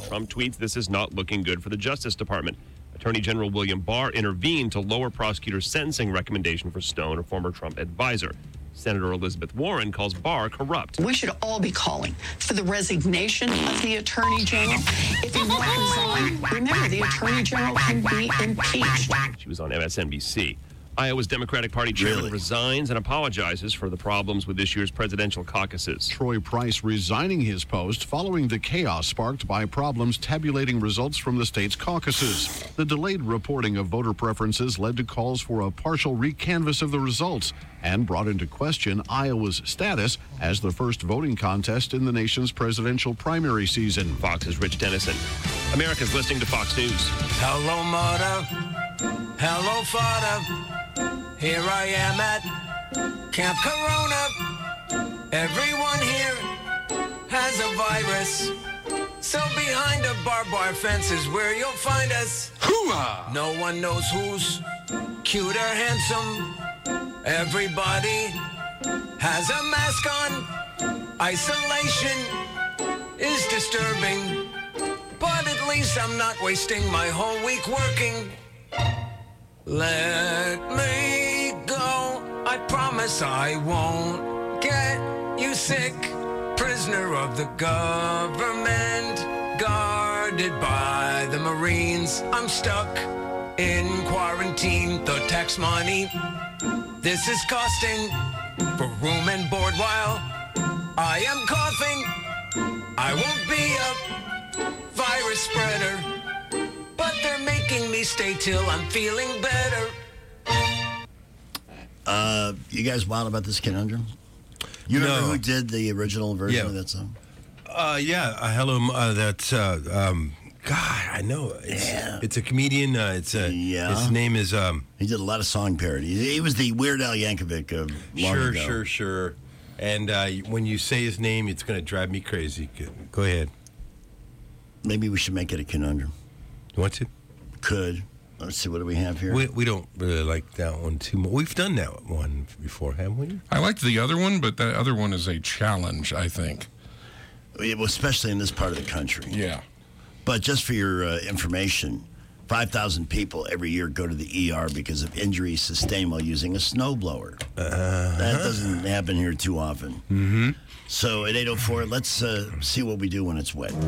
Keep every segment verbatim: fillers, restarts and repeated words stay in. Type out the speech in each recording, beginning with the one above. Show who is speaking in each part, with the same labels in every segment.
Speaker 1: Trump tweets, "This is not looking good for the Justice Department." Attorney General William Barr intervened to lower prosecutors' sentencing recommendation for Stone, a former Trump advisor. Senator Elizabeth Warren calls Barr corrupt.
Speaker 2: We should all be calling for the resignation of the Attorney General. If he won't resign, remember, the Attorney General can be impeached.
Speaker 1: She was on M S N B C. Iowa's Democratic Party chairman
Speaker 3: Really?
Speaker 1: resigns and apologizes for the problems with this year's presidential caucuses.
Speaker 4: Troy Price resigning his post following the chaos sparked by problems tabulating results from the state's caucuses. The delayed reporting of voter preferences led to calls for a partial recanvass of the results and brought into question Iowa's status as the first voting contest in the nation's presidential primary season.
Speaker 1: Fox's Rich Dennison. America's listening to Fox News.
Speaker 5: Hello, mother. Hello, father. Here I am at Camp Corona. Everyone here has a virus. So behind a barbed wire fence is where you'll find us. Hoo-ah! No one knows who's cute or handsome. Everybody has a mask on. Isolation is disturbing. But at least I'm not wasting my whole week working. Let me go. I promise I won't get you sick. Prisoner of the government, guarded by the Marines. I'm stuck in quarantine. The tax money this is costing for room and board while I am coughing. I won't be a virus spreader, but they're making me stay till I'm feeling better.
Speaker 3: Uh, you guys wild about this conundrum? You remember
Speaker 6: No.
Speaker 3: who did the original version
Speaker 6: Yeah.
Speaker 3: of that song?
Speaker 6: Uh, yeah, uh, hello. Uh, that's uh, um, God. I know. It's,
Speaker 3: Yeah.
Speaker 6: it's a comedian. Uh, it's a.
Speaker 3: Yeah.
Speaker 6: His name is. Um,
Speaker 3: He did a lot of song parodies. He was the Weird Al Yankovic of long
Speaker 6: sure,
Speaker 3: ago.
Speaker 6: sure, sure. And uh, when you say his name, it's going to drive me crazy. Go- Go ahead.
Speaker 3: Maybe we should make it a conundrum.
Speaker 6: You want to?
Speaker 3: Could. Let's see, what do we have here?
Speaker 6: We we don't really like that one too much. We've done that one before, haven't we?
Speaker 7: I liked the other one, but that other one is a challenge, I think.
Speaker 3: Yeah, well, especially in this part of the country.
Speaker 7: Yeah.
Speaker 3: But just for your uh, information, five thousand people every year go to the E R because of injuries sustained while using a snowblower. Uh-huh. That doesn't happen here too often.
Speaker 6: Mm-hmm.
Speaker 3: So at eight oh four, let's uh, see what we do when it's wet.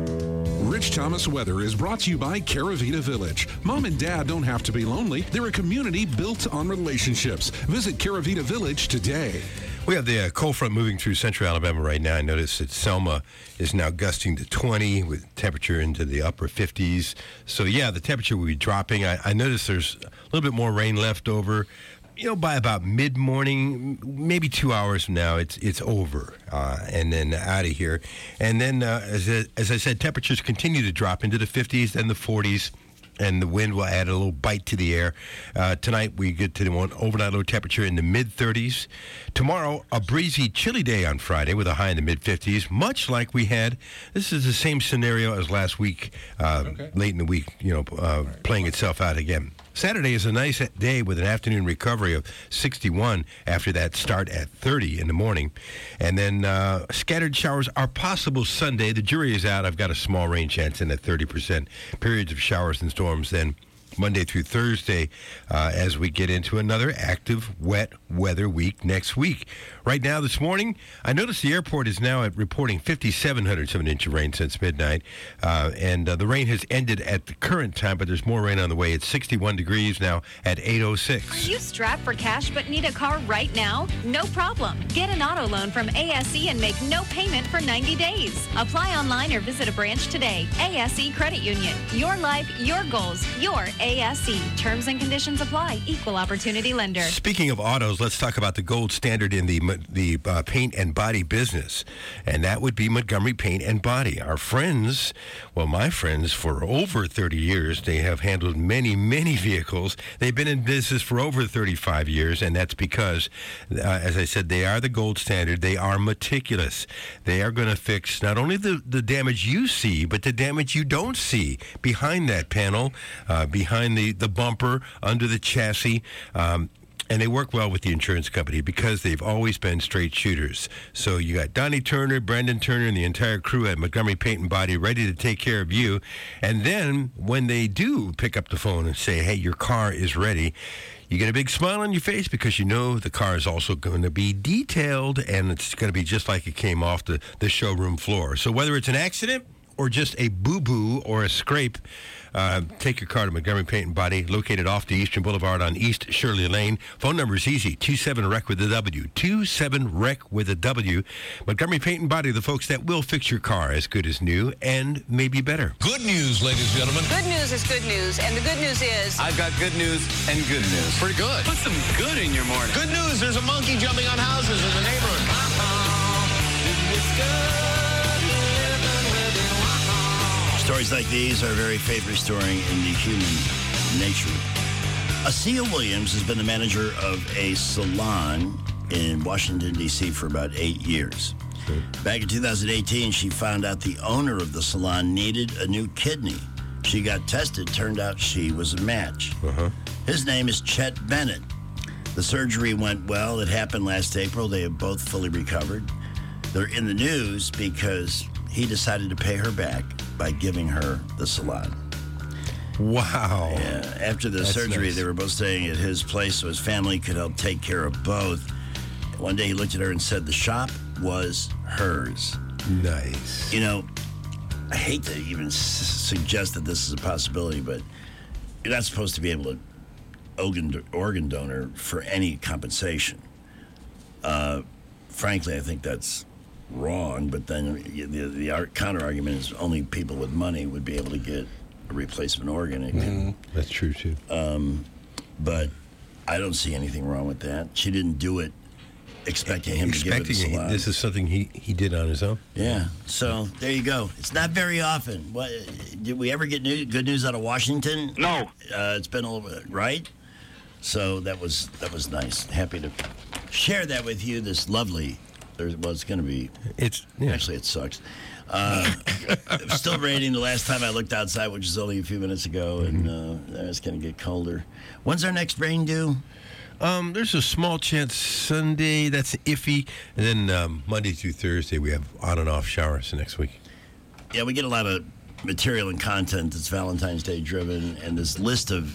Speaker 8: Rich Thomas Weather is brought to you by Caravita Village. Mom and dad don't have to be lonely. They're a community built on relationships. Visit Caravita Village today.
Speaker 6: We have the uh, cold front moving through central Alabama right now. I notice that Selma is now gusting to twenty with temperature into the upper fifties. So, yeah, the temperature will be dropping. I, I notice there's a little bit more rain left over. You know, by about mid-morning, maybe two hours from now, it's it's over, uh, and then out of here. And then, uh, as, I, as I said, temperatures continue to drop into the fifties, then the forties, and the wind will add a little bite to the air. Uh, tonight, we get to the one overnight low temperature in the mid-thirties. Tomorrow, a breezy, chilly day on Friday with a high in the mid-fifties, much like we had. This is the same scenario as last week, uh,
Speaker 7: Okay.
Speaker 6: late in the week, you know, uh, playing itself out again. Saturday is a nice day with an afternoon recovery of sixty-one after that start at thirty in the morning. And then uh, scattered showers are possible Sunday. The jury is out. I've got a small rain chance in at thirty percent. Periods of showers and storms then Monday through Thursday uh, as we get into another active, wet weather week next week. Right now, this morning, I noticed the airport is now at reporting fifty-seven hundredths of an inch of rain since midnight. Uh, and uh, the rain has ended at the current time, but there's more rain on the way. It's sixty-one degrees now at eight oh six.
Speaker 9: Are you strapped for cash but need a car right now? No problem. Get an auto loan from A S E and make no payment for ninety days. Apply online or visit a branch today. A S E Credit Union. Your life, your goals, your A S E. Terms and conditions apply. Equal opportunity lender.
Speaker 6: Speaking of autos, let's talk about the gold standard in the the uh, paint and body business, and that would be Montgomery Paint and Body. Our friends, well, my friends, for over thirty years, they have handled many, many vehicles. They've been in business for over thirty-five years, and that's because, uh, as I said, they are the gold standard. They are meticulous. They are going to fix not only the, the damage you see, but the damage you don't see behind that panel, uh, behind the, the bumper, under the chassis. Um, And they work well with the insurance company because they've always been straight shooters. So you got Donnie Turner, Brandon Turner, and the entire crew at Montgomery Paint and Body ready to take care of you. And then when they do pick up the phone and say, hey, your car is ready, you get a big smile on your face because you know the car is also going to be detailed and it's going to be just like it came off the, the showroom floor. So whether it's an accident or just a boo-boo or a scrape, uh, take your car to Montgomery Paint and Body, located off the Eastern Boulevard on East Shirley Lane. Phone number is easy, two seven R E C with a W, two seven R E C with a W. Montgomery Paint and Body, the folks that will fix your car as good as new and maybe better.
Speaker 10: Good news, ladies and gentlemen.
Speaker 11: Good news is good news, and the good news is...
Speaker 10: I've got good news and good news. Pretty good.
Speaker 11: Put some good in your morning.
Speaker 10: Good news, there's a monkey jumping on houses in the neighborhood.
Speaker 3: Stories like these are very faith restoring in the human nature. Acia Williams has been the manager of a salon in Washington, D C for about eight years. Back in two thousand eighteen, she found out the owner of the salon needed a new kidney. She got tested. Turned out she was a match.
Speaker 6: Uh-huh.
Speaker 3: His name is Chet Bennett. The surgery went well. It happened last April. They have both fully recovered. They're in the news because he decided to pay her back by giving her the salon.
Speaker 6: Wow.
Speaker 3: Yeah. After the
Speaker 6: That's
Speaker 3: surgery,
Speaker 6: nice.
Speaker 3: they were both staying at his place so his family could help take care of both. One day he looked at her and said the shop was hers.
Speaker 6: Nice.
Speaker 3: You know, I hate to even s- suggest that this is a possibility, but you're not supposed to be able to organ, organ donor for any compensation. Uh, frankly, I think that's wrong, but then the, the art, counter-argument is only people with money would be able to get a replacement organ. It can-
Speaker 6: That's true, too.
Speaker 3: Um, but I don't see anything wrong with that. She didn't do it expecting him to give it a
Speaker 6: Expecting
Speaker 3: salon.
Speaker 6: this is something he, he did on his own.
Speaker 3: Yeah, so there you go. It's not very often. What, did we ever get new, good news out of Washington?
Speaker 12: No.
Speaker 3: Uh, it's been a little bit, right? So that was that was nice. Happy to share that with you. This lovely, there's, well, it's going to be.
Speaker 6: It's yeah.
Speaker 3: Actually, it sucks. Uh, it was still raining the last time I looked outside, which is only a few minutes ago, and uh, it's going to get colder. When's our next rain due?
Speaker 6: Um, there's a small chance Sunday. That's iffy. And then um, Monday through Thursday, we have on and off showers the next week.
Speaker 3: Yeah, we get a lot of material and content that's Valentine's Day driven, and this list of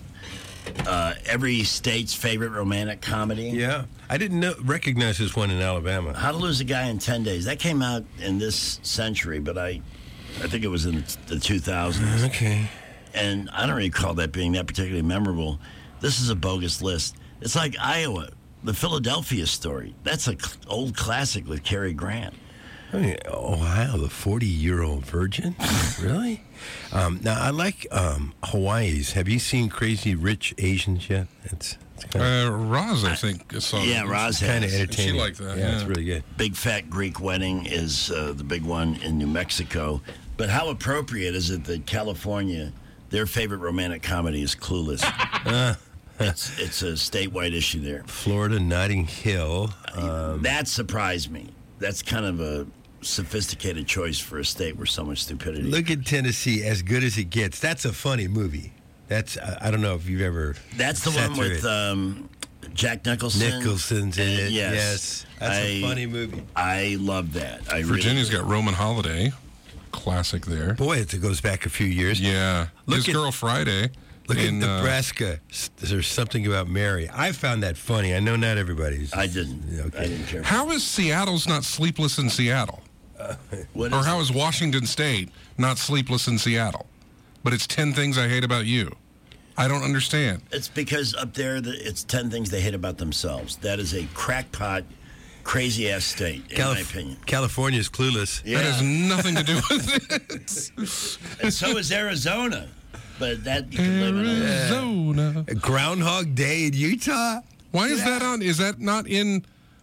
Speaker 3: uh, every state's favorite romantic comedy.
Speaker 6: Yeah. I didn't know, recognize this one in Alabama.
Speaker 3: How to Lose a Guy in ten days. That came out in this century, but I I think it was in the two thousands.
Speaker 6: Okay.
Speaker 3: And I don't recall that being that particularly memorable. This is a bogus list. It's like Iowa, the Philadelphia Story. That's an cl- old classic with Cary Grant.
Speaker 6: I mean, Ohio, the forty-year-old virgin? Really? Um, now, I like um, Hawaii's. Have you seen Crazy Rich Asians yet? It's, it's kind
Speaker 7: Uh, Roz, I think, saw
Speaker 3: Yeah,
Speaker 7: it.
Speaker 3: Roz
Speaker 6: kind of
Speaker 3: has.
Speaker 6: entertaining.
Speaker 7: She liked that,
Speaker 6: Yeah, it's
Speaker 7: yeah.
Speaker 6: really good.
Speaker 3: Big Fat Greek Wedding is uh, the big one in New Mexico. But how appropriate is it that California, their favorite romantic comedy is Clueless?
Speaker 6: Uh,
Speaker 3: it's, it's a statewide issue there.
Speaker 6: Florida, Notting Hill. Um,
Speaker 3: That surprised me. That's kind of a sophisticated choice for a state where so much stupidity.
Speaker 6: look at Tennessee, As Good as It Gets. That's a funny movie. That's I, I don't know if you've ever.
Speaker 3: That's the
Speaker 6: sat
Speaker 3: one
Speaker 6: through
Speaker 3: with
Speaker 6: it.
Speaker 3: um, Jack Nicholson.
Speaker 6: Nicholson's in
Speaker 3: Uh,
Speaker 6: it.
Speaker 3: Yes.
Speaker 6: Yes. That's a
Speaker 3: I-
Speaker 6: funny movie.
Speaker 3: I love that. I
Speaker 7: Virginia's
Speaker 3: really,
Speaker 7: got Roman Holiday. Classic there.
Speaker 6: Boy, it goes back a few years.
Speaker 7: Yeah.
Speaker 6: Look
Speaker 7: His
Speaker 6: at-
Speaker 7: Girl Friday.
Speaker 6: Look
Speaker 7: in,
Speaker 6: at
Speaker 7: uh,
Speaker 6: Nebraska. S There's something about Mary. I found that funny. I know not everybody's.
Speaker 3: I didn't.
Speaker 6: Okay.
Speaker 3: I didn't care.
Speaker 7: How is Seattle's not Sleepless in Seattle?
Speaker 3: What
Speaker 7: Or
Speaker 3: is
Speaker 7: how
Speaker 3: it?
Speaker 7: is Washington State not Sleepless in Seattle? But it's ten Things I Hate About You. I don't understand.
Speaker 3: It's because up there, the, it's ten things they hate about themselves. That is a crackpot, crazy ass state, in
Speaker 6: Calif-
Speaker 3: my opinion.
Speaker 6: California's clueless.
Speaker 3: Yeah.
Speaker 7: That has nothing to do with it.
Speaker 3: And so is Arizona. But that you can live in. A,
Speaker 7: Arizona.
Speaker 6: Groundhog Day in Utah.
Speaker 7: Why is that on? Is that not in?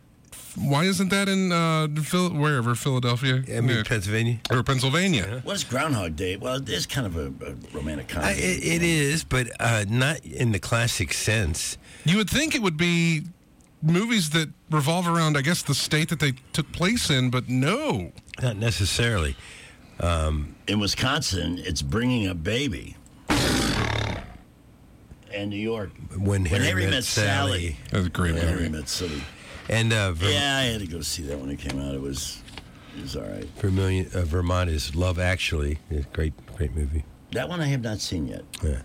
Speaker 7: Why isn't that in uh, Phil, wherever Philadelphia?
Speaker 6: I mean,
Speaker 7: Yeah.
Speaker 6: Pennsylvania.
Speaker 7: Or Pennsylvania?
Speaker 3: What's Groundhog Day? Well, it is kind of a, a romantic
Speaker 6: I,
Speaker 3: comedy.
Speaker 6: it, it is, but uh, not in the classic sense.
Speaker 7: You would think it would be movies that revolve around, I guess, the state that they took place in, but no.
Speaker 6: Not necessarily.
Speaker 3: In Wisconsin, it's Bringing Up Baby. and New York.
Speaker 6: When Harry,
Speaker 3: Harry
Speaker 6: Met,
Speaker 3: Met
Speaker 6: Sally.
Speaker 3: Sally.
Speaker 7: That was a great
Speaker 3: When Harry
Speaker 7: movie.
Speaker 3: Met Sally.
Speaker 6: And uh, Ver-
Speaker 3: Yeah, I had to go see that when it came out. It was, it was all right.
Speaker 6: Vermilion, uh, Vermont is Love Actually. It's a great, great movie.
Speaker 3: That one I have not seen yet.
Speaker 6: Yeah.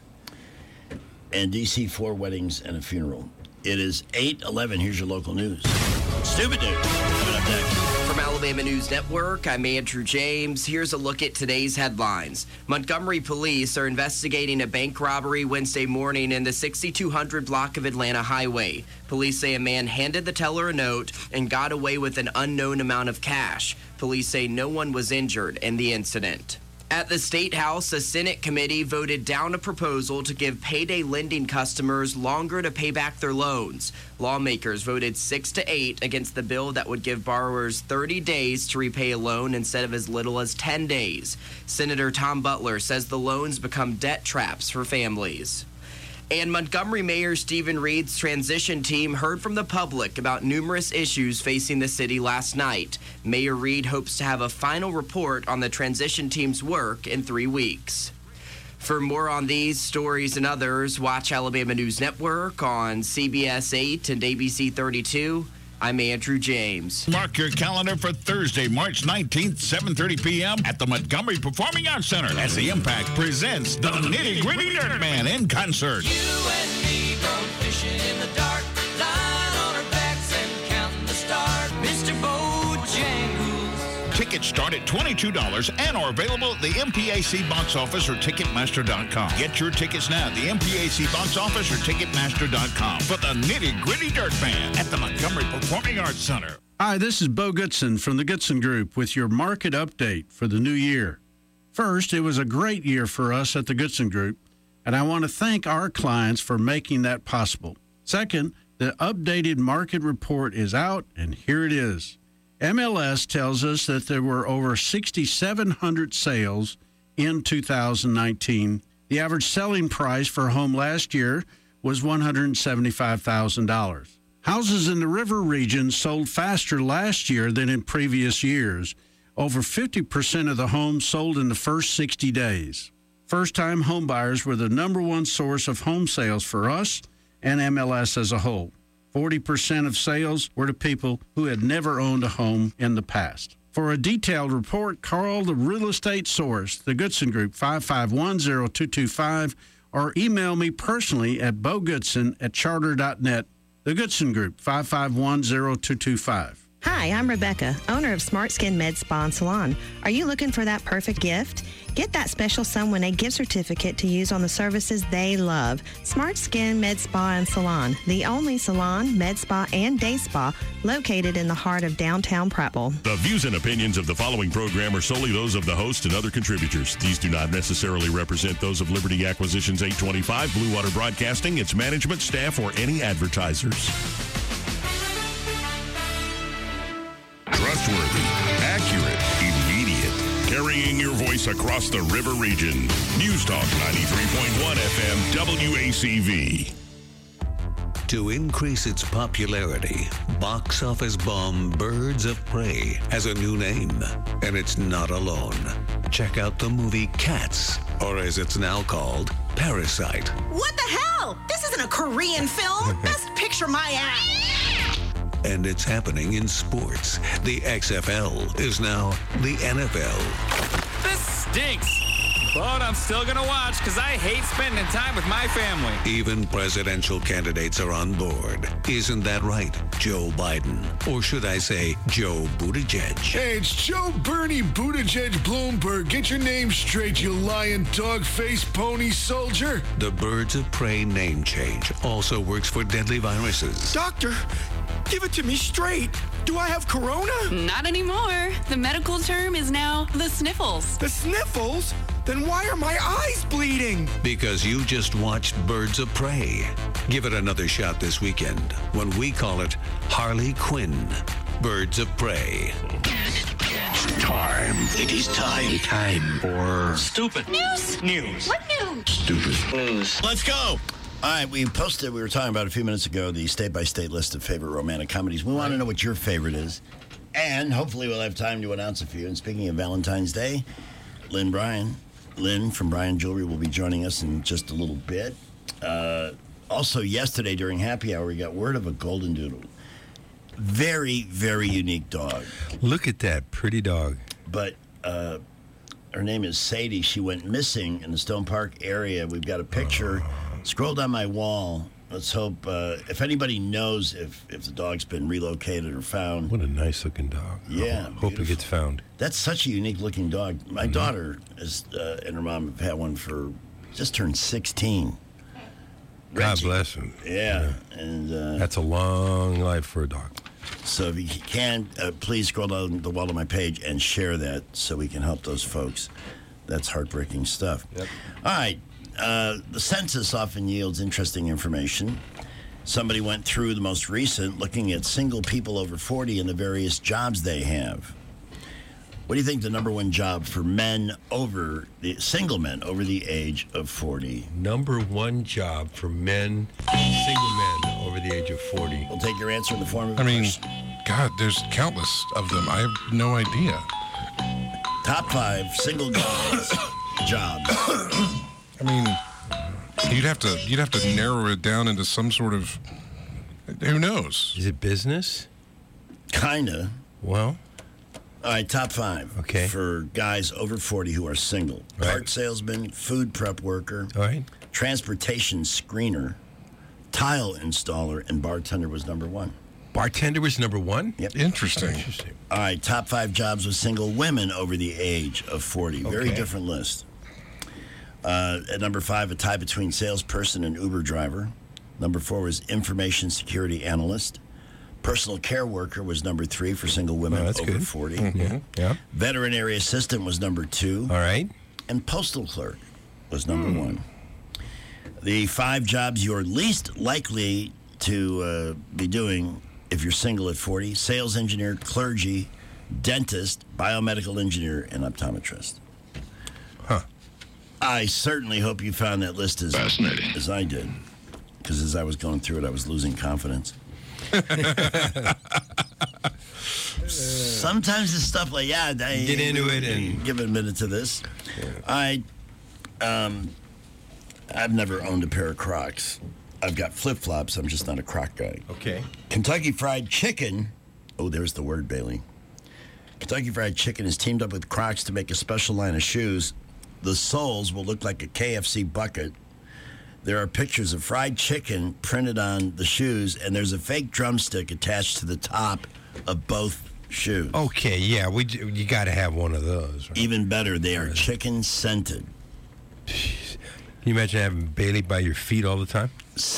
Speaker 3: And D C, four weddings and a funeral. It is eight eleven. Here's your local news. Stupid news. Coming up next.
Speaker 12: From Alabama News Network, I'm Andrew James. Here's a look at today's headlines. Montgomery police are investigating a bank robbery Wednesday morning in the sixty-two hundred block of Atlanta Highway. Police say a man handed the teller a note and got away with an unknown amount of cash. Police say no one was injured in the incident. At the State House, a Senate committee voted down a proposal to give payday lending customers longer to pay back their loans. Lawmakers voted six to eight against the bill that would give borrowers thirty days to repay a loan instead of as little as ten days. Senator Tom Butler says the loans become debt traps for families. And Montgomery Mayor Stephen Reed's transition team heard from the public about numerous issues facing the city last night. Mayor Reed hopes to have a final report on the transition team's work in three weeks. For more on these stories and others, watch Alabama News Network on C B S eight and A B C thirty-two. I'm Andrew James.
Speaker 13: Mark your calendar for Thursday, March nineteenth, seven thirty p.m. at the Montgomery Performing Arts Center as the Impact presents the Nitty Gritty Dirt Man in concert.
Speaker 5: You and me going fishing in the dark, lying on our backs and counting the stars. Mister Bojangles.
Speaker 13: Tickets start at twenty-two dollars and are available at the M P A C box office or Ticketmaster dot com. Get your tickets now at the M P A C box office or Ticketmaster dot com for the Nitty Gritty Dirt Man at the Montgomery Performing Arts Center.
Speaker 14: Hi, this is Bo Goodson from the Goodson Group with your market update for the new year. First, it was a great year for us at the Goodson Group, and I want to thank our clients for making that possible. Second, the updated market report is out, and here it is. M L S tells us that there were over six thousand seven hundred sales in two thousand nineteen. The average selling price for a home last year was one hundred seventy-five thousand dollars. Houses in the river region sold faster last year than in previous years. Over fifty percent of the homes sold in the first sixty days. First-time homebuyers were the number one source of home sales for us and M L S as a whole. forty percent of sales were to people who had never owned a home in the past. For a detailed report, call the Real Estate Source, the Goodson Group, five five one, zero two two five, or email me personally at bogoodson at charter dot net. The Goodson Group, five five one, zero two two five.
Speaker 15: Hi, I'm Rebecca, owner of Smart Skin Med Spa and Salon. Are you looking for that perfect gift? Get that special someone a gift certificate to use on the services they love. Smart Skin Med Spa and Salon, the only salon, med spa, and day spa located in the heart of downtown Prattville.
Speaker 16: The views and opinions of the following program are solely those of the host and other contributors. These do not necessarily represent those of Liberty Acquisitions eight twenty-five, Blue Water Broadcasting, its management, staff, or any advertisers. Trustworthy, accurate, immediate. Carrying your voice across the river region. News Talk ninety-three point one F M W A C V.
Speaker 17: To increase its popularity, box office bomb Birds of Prey has a new name, and it's not alone. Check out the movie Cats, or as it's now called, Parasite.
Speaker 18: What the hell? This isn't a Korean film. Best picture my ass.
Speaker 17: And it's happening in sports. The X F L is now the N F L.
Speaker 19: This stinks. But I'm still going to watch because I hate spending time with my family.
Speaker 17: Even presidential candidates are on board. Isn't that right, Joe Biden? Or should I say Joe Buttigieg?
Speaker 20: Hey, it's Joe Bernie Buttigieg Bloomberg. Get your name straight, you lying dog-faced pony soldier.
Speaker 17: The Birds of Prey name change also works for deadly viruses.
Speaker 20: Doctor, give it to me straight. Do I have corona?
Speaker 21: Not anymore. The medical term is now the sniffles.
Speaker 20: The sniffles? Then why are my eyes bleeding?
Speaker 17: Because you just watched Birds of Prey. Give it another shot this weekend when we call it Harley Quinn. Birds of Prey.
Speaker 3: Time. It is time. Time for
Speaker 21: stupid news.
Speaker 3: News.
Speaker 21: What news?
Speaker 3: Stupid news. Let's go. All right, we posted, we were talking about a few minutes ago, the state-by-state list of favorite romantic comedies. We want to know what your favorite is. And hopefully we'll have time to announce a few. And speaking of Valentine's Day, Lynn Bryan, Lynn from Bryan Jewelry will be joining us in just a little bit. Uh, also, yesterday during happy hour, we got word of a golden doodle. Very, very unique dog.
Speaker 6: Look at that pretty dog.
Speaker 3: But uh, her name is Sadie. She went missing in the Stone Park area. We've got a picture. Oh. Scroll down my wall. Let's hope, uh, if anybody knows if, if the dog's been relocated or found.
Speaker 6: What a nice-looking dog.
Speaker 3: Yeah.
Speaker 6: I hope it gets found.
Speaker 3: That's such a unique-looking dog. My mm-hmm. daughter is, uh, and her mom have had one for, just turned sixteen.
Speaker 6: God
Speaker 3: Reggie.
Speaker 6: bless him.
Speaker 3: Yeah. yeah. and uh,
Speaker 6: That's a long life for a dog.
Speaker 3: So if you can, uh, please scroll down the wall of my page and share that so we can help those folks. That's heartbreaking stuff.
Speaker 6: Yep.
Speaker 3: All right. Uh, the census often yields interesting information. Somebody went through the most recent, looking at single people over forty and the various jobs they have. What do you think the number one job for men over, the single men over the age of forty?
Speaker 6: Number one job for men, single men over the age of forty.
Speaker 3: We'll take your answer in the form of
Speaker 7: I
Speaker 3: a
Speaker 7: mean,
Speaker 3: question.
Speaker 7: God, there's countless of them. I have no idea.
Speaker 3: Top five single guys jobs.
Speaker 7: I mean, you'd have to you'd have to narrow it down into some sort of, who knows?
Speaker 6: Is it business?
Speaker 3: Kinda.
Speaker 6: Well.
Speaker 3: All right, top five.
Speaker 6: Okay.
Speaker 3: For guys over forty who are single.
Speaker 6: Right.
Speaker 3: Part salesman, food prep worker,
Speaker 6: All right.
Speaker 3: transportation screener, tile installer, and bartender was number one.
Speaker 6: Bartender was number one?
Speaker 3: Yep.
Speaker 7: Interesting.
Speaker 6: Interesting.
Speaker 3: All right, top five jobs with single women over the age of forty. Very
Speaker 6: Okay.
Speaker 3: different list. Uh, at number five, a tie between salesperson and Uber driver. Number four was information security analyst. Personal care worker was number three for single women
Speaker 6: Oh, that's
Speaker 3: over
Speaker 6: good.
Speaker 3: forty.
Speaker 6: Mm-hmm. Yeah.
Speaker 3: Veterinary assistant was number two.
Speaker 6: All right.
Speaker 3: And postal clerk was number mm. one. The five jobs you're least likely to uh, be doing if you're single at forty: sales engineer, clergy, dentist, biomedical engineer, and optometrist.
Speaker 6: Huh.
Speaker 3: I certainly hope you found that list as fascinating as I did, because as I was going through it, I was losing confidence. Sometimes it's stuff like, yeah, I,
Speaker 6: get into it and
Speaker 3: give it a minute to this. Yeah. I, um, I've never owned a pair of Crocs. I've got flip-flops. I'm just not a Croc guy.
Speaker 6: Okay.
Speaker 3: Kentucky Fried Chicken. Oh, there's the word, Bailey. Kentucky Fried Chicken has teamed up with Crocs to make a special line of shoes. The soles will look like a K F C bucket. There are pictures of fried chicken printed on the shoes, and there's a fake drumstick attached to the top of both shoes.
Speaker 6: Okay, yeah, we you got to have one of those. Right?
Speaker 3: Even better, they are chicken scented.
Speaker 6: Jeez. Can you imagine having Bailey by your feet all the time?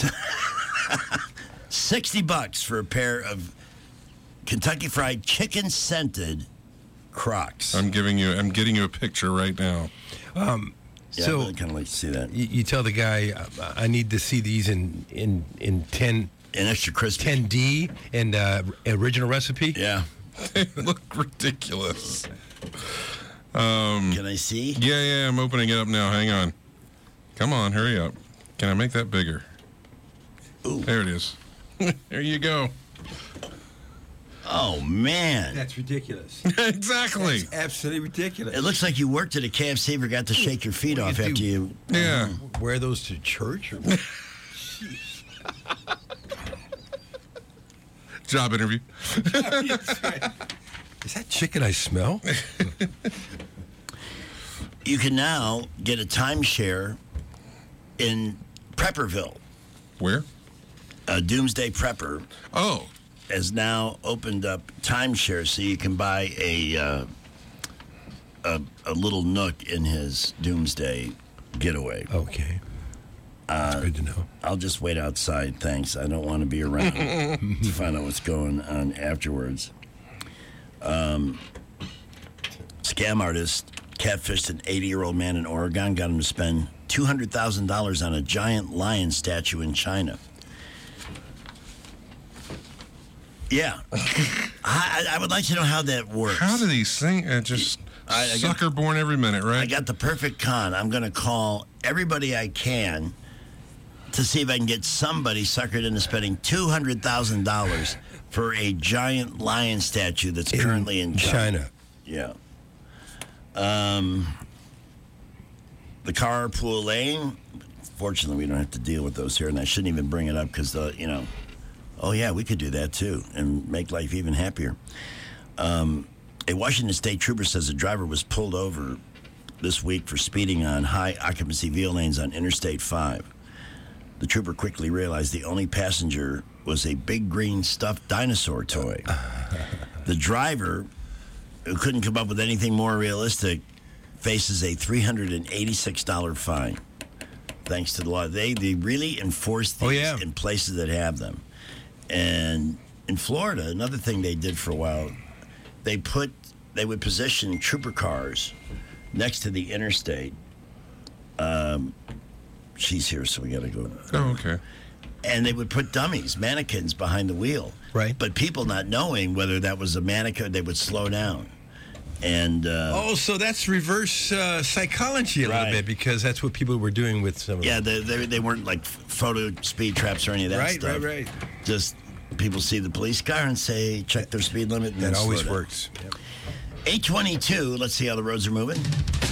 Speaker 3: Sixty bucks for a pair of Kentucky Fried Chicken scented Crocs.
Speaker 7: I'm giving you. I'm getting you a picture right now.
Speaker 6: Um,
Speaker 3: yeah,
Speaker 6: so
Speaker 3: I really kind of like to see that.
Speaker 6: You, you tell the guy, I need to see these in in in ten.
Speaker 3: An extra crispy.
Speaker 6: ten D and uh, original recipe.
Speaker 3: Yeah,
Speaker 7: they look ridiculous. Um,
Speaker 3: Can I see?
Speaker 7: Yeah, yeah. I'm opening it up now. Hang on. Come on, hurry up. Can I make that bigger?
Speaker 3: Ooh.
Speaker 7: There it is. There you go.
Speaker 3: Oh, man.
Speaker 6: That's ridiculous.
Speaker 7: Exactly.
Speaker 6: That's absolutely ridiculous.
Speaker 3: It looks like you worked at a K F C and forgot to shake your feet off
Speaker 6: you
Speaker 3: after
Speaker 6: do?
Speaker 3: you...
Speaker 7: Yeah.
Speaker 6: Uh, wear those to church? Or what?
Speaker 7: Job interview.
Speaker 6: Is that chicken I smell?
Speaker 3: You can now get a timeshare in Prepperville.
Speaker 7: Where?
Speaker 3: A Doomsday Prepper.
Speaker 7: Oh.
Speaker 3: Has now opened up timeshare, so you can buy a, uh, a a little nook in his Doomsday getaway.
Speaker 6: Okay. That's
Speaker 3: Uh,
Speaker 6: good to know.
Speaker 3: I'll just wait outside, thanks. I don't want to be around to find out what's going on afterwards. Um, scam artist catfished an eighty-year-old man in Oregon, got him to spend two hundred thousand dollars on a giant lion statue in China. Yeah. I, I would like to know how that works.
Speaker 7: How do these things uh, just
Speaker 3: I, I
Speaker 7: sucker
Speaker 3: got,
Speaker 7: born every minute, right?
Speaker 3: I got the perfect con. I'm going to call everybody I can to see if I can get somebody suckered into spending two hundred thousand dollars for a giant lion statue that's
Speaker 6: in
Speaker 3: currently in China.
Speaker 6: China.
Speaker 3: Yeah. Um, the carpool lane fortunately, we don't have to deal with those here, and I shouldn't even bring it up because, you know, oh, yeah, we could do that, too, and make life even happier. Um, a Washington State trooper says a driver was pulled over this week for speeding on high-occupancy vehicle lanes on Interstate five. The trooper quickly realized the only passenger was a big green stuffed dinosaur toy. The driver, who couldn't come up with anything more realistic, faces a three hundred eighty-six dollars fine. Thanks to the law. They they really enforce these
Speaker 6: oh, yeah.
Speaker 3: in places that have them. And in Florida, another thing they did for a while, they put they would position trooper cars next to the interstate. Um, she's here, so we got to go.
Speaker 7: Oh, okay.
Speaker 3: And they would put dummies, mannequins behind the wheel.
Speaker 6: Right.
Speaker 3: But people not knowing whether that was a mannequin, they would slow down. And uh,
Speaker 6: oh, so that's reverse uh, psychology a
Speaker 3: right.
Speaker 6: little bit, because that's what people were doing with some of
Speaker 3: yeah,
Speaker 6: them.
Speaker 3: they, they, they weren't like photo speed traps or any of that
Speaker 6: right,
Speaker 3: stuff.
Speaker 6: Right, right, right.
Speaker 3: Just people see the police car and say, check their speed limit. And
Speaker 6: that
Speaker 3: then
Speaker 6: always
Speaker 3: slow down.
Speaker 6: works. Yep.
Speaker 3: eight twenty-two, let's see how the roads are moving.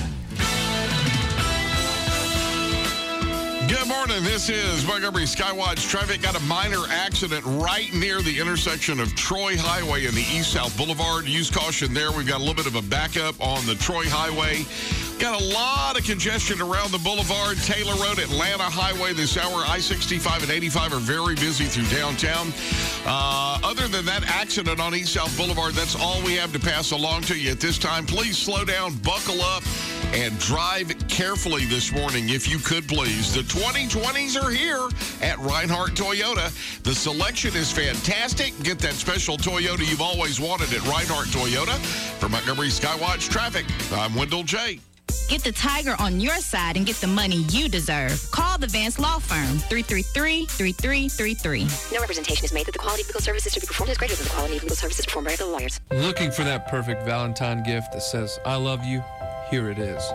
Speaker 2: Good morning. This is Montgomery Skywatch traffic. Got a minor accident right near the intersection of Troy Highway and the East-South Boulevard. Use caution there. We've got a little bit of a backup on the Troy Highway. Got a lot of congestion around the boulevard. Taylor Road, Atlanta Highway this hour. I sixty-five and eighty-five are very busy through downtown. Uh, other than that accident on East-South Boulevard, that's all we have to pass along to you at this time. Please slow down, buckle up, and drive carefully this morning, if you could, please. The twenty twenties are here at Reinhardt Toyota. The selection is fantastic. Get that special Toyota you've always wanted at Reinhardt Toyota. For Montgomery Skywatch Traffic, I'm Wendell J.
Speaker 22: Get the tiger on your side and get the money you deserve. Call the Vance Law Firm, three three three, three three three three.
Speaker 23: No representation is made that the quality of legal services to be performed is greater than the quality of legal services performed by other lawyers.
Speaker 24: Looking for that perfect Valentine gift that says, I love you? Here it is.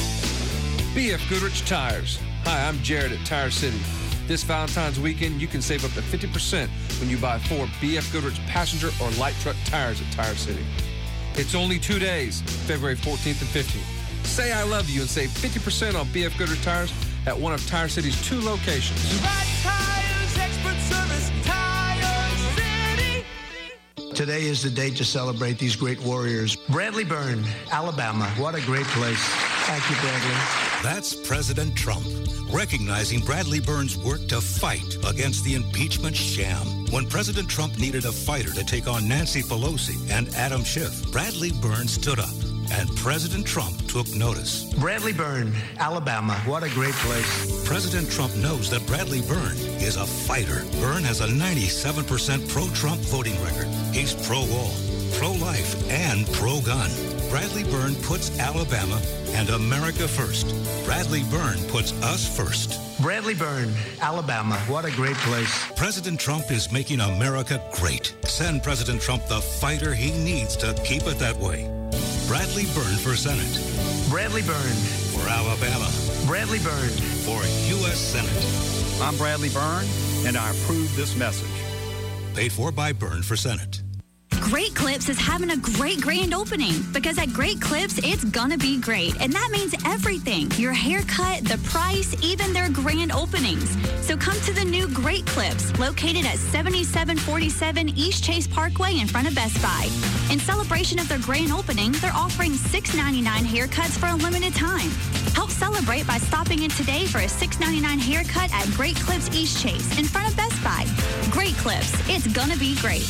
Speaker 24: B F Goodrich Tires. Hi, I'm Jared at Tire City. This Valentine's weekend, you can save up to fifty percent when you buy four B F Goodrich passenger or light truck tires at Tire City. It's only two days, February fourteenth and fifteenth. Say I love you and save fifty percent on B F Goodrich tires at one of Tire City's two locations.
Speaker 5: Right tires, expert service, Tire City.
Speaker 25: Today is the day to celebrate these great warriors. Bradley Byrne, Alabama. What a great place. Thank you, Bradley.
Speaker 26: That's President Trump, recognizing Bradley Byrne's work to fight against the impeachment sham. When President Trump needed a fighter to take on Nancy Pelosi and Adam Schiff, Bradley Byrne stood up, and President Trump took notice.
Speaker 25: Bradley Byrne, Alabama. What a great place.
Speaker 26: President Trump knows that Bradley Byrne is a fighter. Byrne has a ninety-seven percent pro-Trump voting record. He's pro-wall, pro-life, and pro-gun. Bradley Byrne puts Alabama and America first. Bradley Byrne puts us first.
Speaker 25: Bradley Byrne, Alabama. What a great place.
Speaker 26: President Trump is making America great. Send President Trump the fighter he needs to keep it that way. Bradley Byrne for Senate.
Speaker 25: Bradley Byrne.
Speaker 26: For Alabama.
Speaker 25: Bradley Byrne.
Speaker 26: For U S Senate.
Speaker 27: I'm Bradley Byrne, and I approve this message.
Speaker 26: Paid for by Byrne for Senate.
Speaker 22: Great Clips is having a great grand opening because at Great Clips, it's gonna be great. And that means everything. Your haircut, the price, even their grand openings. So come to the new Great Clips, located at seventy-seven forty-seven East Chase Parkway in front of Best Buy. In celebration of their grand opening, they're offering six ninety-nine haircuts for a limited time. Help celebrate by stopping in today for a six ninety-nine haircut at Great Clips East Chase in front of Best Buy. Great Clips, it's gonna be great.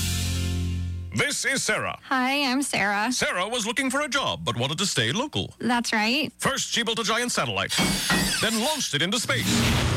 Speaker 28: This is Sarah.
Speaker 21: Hi, I'm Sarah.
Speaker 28: Sarah was looking for a job, but wanted to stay local.
Speaker 21: That's right.
Speaker 28: First, she built a giant satellite, then launched it into space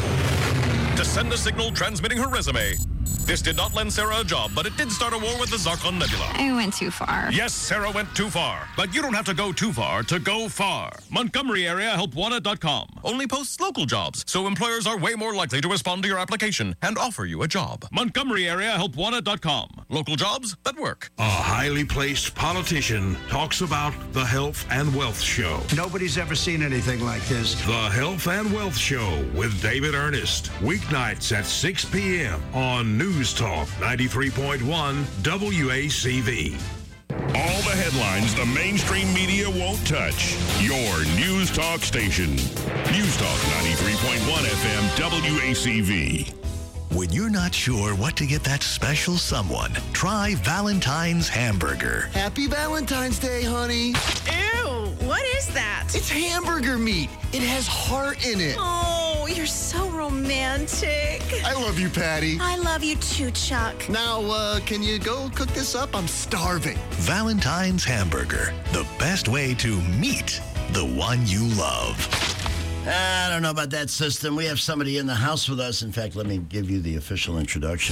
Speaker 28: to send a signal transmitting her resume. This did not lend Sarah a job, but it did start a war with the Zarkon Nebula.
Speaker 21: I went too far.
Speaker 28: Yes, Sarah went too far. But you don't have to go too far to go far. Montgomery Area Help Wanted dot com only posts local jobs, so employers are way more likely to respond to your application and offer you a job. Montgomery Area Help Wanted dot com. Local jobs that work.
Speaker 29: A highly placed politician talks about the Health and Wealth Show.
Speaker 25: Nobody's ever seen anything like this.
Speaker 29: The Health and Wealth Show with David Ernest. Weeknights at six p.m. on News Talk ninety-three point one W A C V.
Speaker 16: All the headlines the mainstream media won't touch. Your News Talk station. News Talk ninety-three point one one F M W A C V.
Speaker 1: When you're not sure what to get that special someone, try Valentine's Hamburger.
Speaker 20: Happy Valentine's Day, honey.
Speaker 18: Ew, what is that?
Speaker 20: It's hamburger meat. It has heart in it.
Speaker 18: Oh, you're so romantic.
Speaker 20: I love you, Patty.
Speaker 18: I love you too, Chuck.
Speaker 20: Now, uh, can you go cook this up? I'm starving.
Speaker 1: Valentine's Hamburger, the best way to meet the one you love.
Speaker 3: I don't know about that system. We have somebody in the house with us. In fact, let me give you the official introduction.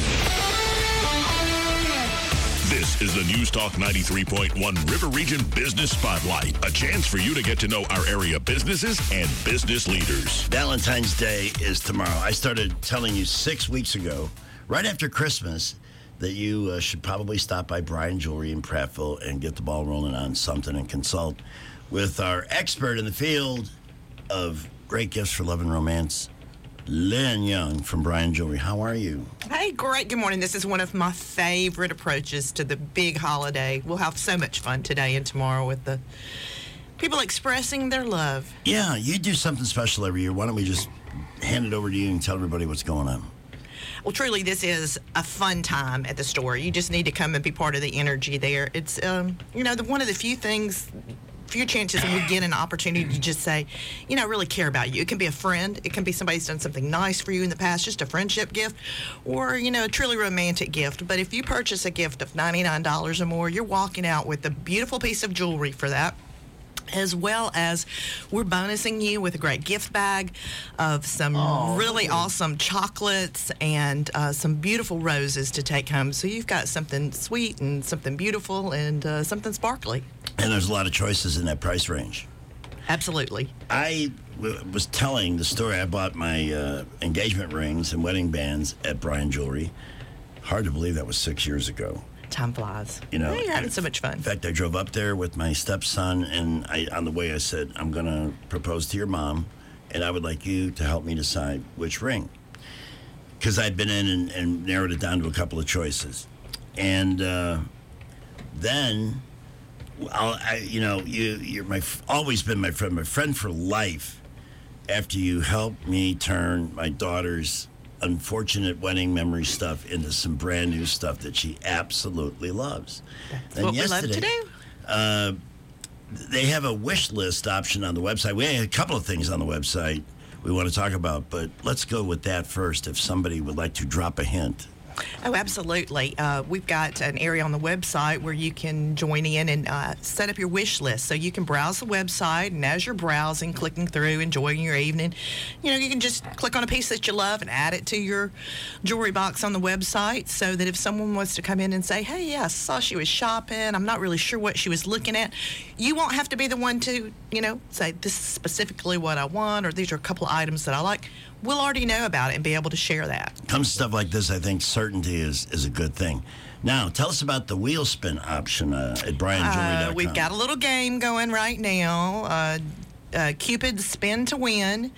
Speaker 16: This is the News Talk ninety-three point one River Region Business Spotlight. A chance for you to get to know our area businesses and business leaders.
Speaker 3: Valentine's Day is tomorrow. I started telling you six weeks ago, right after Christmas, that you uh, should probably stop by Bryan Jewelry in Prattville and get the ball rolling on something and consult with our expert in the field of great gifts for love and romance, Lynn Young from Bryan Jewelry. How are you?
Speaker 18: Hey, great. Good morning. This is one of my favorite approaches to the big holiday. We'll have so much fun today and tomorrow with the people expressing their love.
Speaker 3: Yeah, you do something special every year. Why don't we just hand it over to you and tell everybody what's going on?
Speaker 18: Well, truly, this is a fun time at the store. You just need to come and be part of the energy there. It's, um, you know, the, one of the few things... few chances we get an opportunity to just say, you know, I really care about you. It can be a friend. It can be somebody who's done something nice for you in the past, just a friendship gift, or, you know, a truly romantic gift. But if you purchase a gift of ninety-nine dollars or more, you're walking out with a beautiful piece of jewelry for that, as well as we're bonusing you with a great gift bag of some oh, really awesome chocolates and uh, some beautiful roses to take home. So you've got something sweet and something beautiful and uh, something sparkly.
Speaker 3: And there's a lot of choices in that price range.
Speaker 18: Absolutely.
Speaker 3: I w- was telling the story. I bought my uh, engagement rings and wedding bands at Bryan Jewelry. Hard to believe that was six years ago.
Speaker 18: Time flies.
Speaker 3: You know,
Speaker 18: yeah, you're having so much fun.
Speaker 3: In fact, I drove up there with my stepson, and I, on the way I said, I'm going to propose to your mom, and I would like you to help me decide which ring. Because I'd been in and, and narrowed it down to a couple of choices. And uh, then... I'll, I, you know, you, you're my always been my friend, my friend for life. After you helped me turn my daughter's unfortunate wedding memory stuff into some brand new stuff that she absolutely loves.
Speaker 18: That's what we love to do.
Speaker 3: Uh, they have a wish list option on the website. We have a couple of things on the website we want to talk about, but let's go with that first. If somebody would like to drop a hint.
Speaker 18: Oh, absolutely. Uh, we've got an area on the website where you can join in and uh, set up your wish list. So you can browse the website, and as you're browsing, clicking through, enjoying your evening, you know, you can just click on a piece that you love and add it to your jewelry box on the website so that if someone wants to come in and say, hey, yeah, I saw she was shopping, I'm not really sure what she was looking at, you won't have to be the one to, you know, say, this is specifically what I want, or these are a couple of items that I like. We'll already know about it and be able to share that.
Speaker 3: Comes to stuff like this, I think certainty is, is a good thing. Now, tell us about the wheel spin option uh, at Bryan Jewelry dot com.
Speaker 18: Uh, we've got a little game going right now. Uh, uh, Cupid Spin to Win.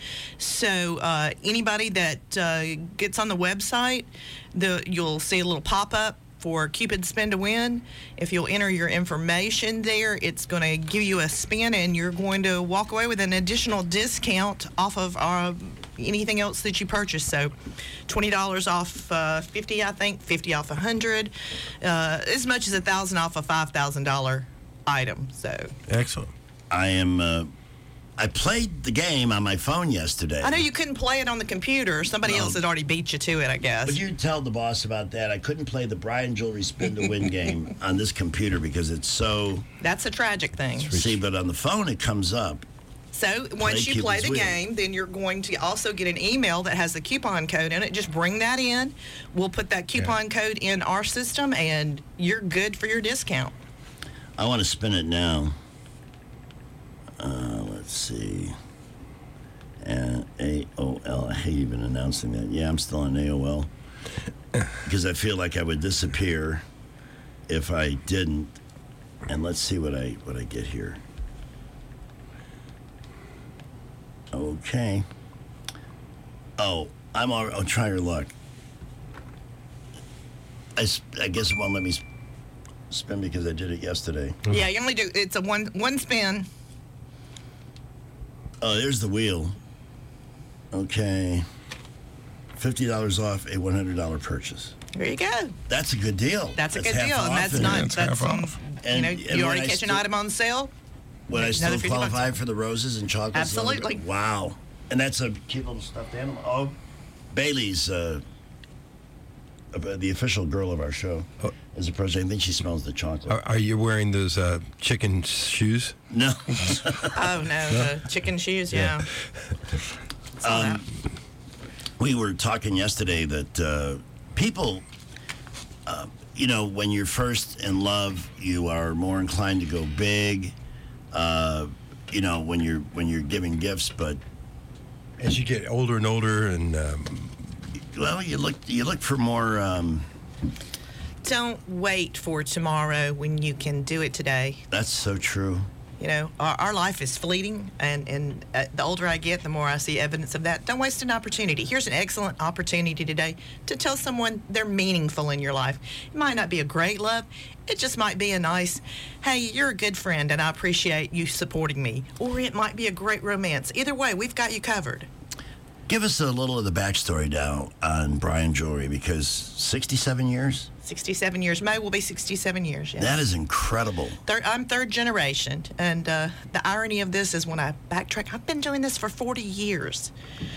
Speaker 18: So uh, anybody that uh, gets on the website, the you'll see a little pop-up for Cupid Spin to Win. If you'll enter your information there, it's going to give you a spin, and you're going to walk away with an additional discount off of our anything else that you purchase. So twenty dollars off uh, fifty, I think, fifty off one hundred, uh, as much as one thousand dollars off a five thousand dollars item. So
Speaker 3: excellent. I am... Uh, I played the game on my phone yesterday.
Speaker 18: I know you couldn't play it on the computer. Somebody
Speaker 3: No.
Speaker 18: else had already beat you to it, I guess.
Speaker 3: But you tell the boss about that. I couldn't play the Bryan Jewelry Spin to Win game on this computer because it's so...
Speaker 18: That's a tragic thing.
Speaker 3: See, but on the phone it comes up.
Speaker 18: So once you play
Speaker 3: Cupid's
Speaker 18: the
Speaker 3: Wheel.
Speaker 18: game, then you're going to also get an email that has the coupon code in it. Just bring that in. We'll put that coupon code in our system, and you're good for your discount.
Speaker 3: I want to spin it now. Uh, let's see. Uh, A O L. I hate even announcing that. Yeah, I'm still on A O L. Because I feel like I would disappear if I didn't. And let's see what I what I get here. Okay. Oh, I'm all, oh, try your luck. I, s- I guess it won't let me sp- spin because I did it yesterday.
Speaker 18: Yeah, you only do, it's a one one spin.
Speaker 3: Oh, there's the wheel. Okay. fifty dollars off a one hundred dollars purchase.
Speaker 18: There you go.
Speaker 3: That's a good deal.
Speaker 18: That's a good
Speaker 3: half
Speaker 18: deal,
Speaker 3: off
Speaker 18: and that's
Speaker 3: and-
Speaker 18: not
Speaker 3: Yeah, it's
Speaker 18: that's
Speaker 3: half
Speaker 18: um,
Speaker 3: off.
Speaker 18: you
Speaker 3: And-
Speaker 18: know
Speaker 3: and
Speaker 18: you already
Speaker 3: when I
Speaker 18: catch an
Speaker 3: still-
Speaker 18: item on sale.
Speaker 3: Would I
Speaker 18: Another
Speaker 3: still
Speaker 18: fifty bucks
Speaker 3: qualify
Speaker 18: off.
Speaker 3: for the roses and chocolates?
Speaker 18: Absolutely.
Speaker 3: Wow. And that's a cute little stuffed animal. Oh, Bailey's uh, uh, the official girl of our show is approaching. I think she smells the chocolate.
Speaker 6: Are, are you wearing those uh, chicken shoes?
Speaker 3: No.
Speaker 18: Oh no, the chicken shoes. Yeah.
Speaker 3: Um, we were talking yesterday that uh, people, uh, you know, when you're first in love, you are more inclined to go big. Uh, you know, when you're when you're giving gifts, but
Speaker 6: as you get older and older, and um,
Speaker 3: well, you look you look for more. Um,
Speaker 18: Don't wait for tomorrow when you can do it today.
Speaker 3: that's so true.
Speaker 18: You know, our, our life is fleeting, and, and uh, the older I get, the more I see evidence of that. Don't waste an opportunity. Here's an excellent opportunity today to tell someone they're meaningful in your life. It might not be a great love. It just might be a nice, hey, you're a good friend, and I appreciate you supporting me. Or it might be a great romance. Either way, we've got you covered.
Speaker 3: Give us a little of the backstory now on Brian Jewelry, because sixty-seven years?
Speaker 18: sixty-seven years. May will be sixty-seven years, yeah.
Speaker 3: That is incredible.
Speaker 18: Third, I'm third generation, and uh, the irony of this is when I backtrack, I've been doing this for forty years.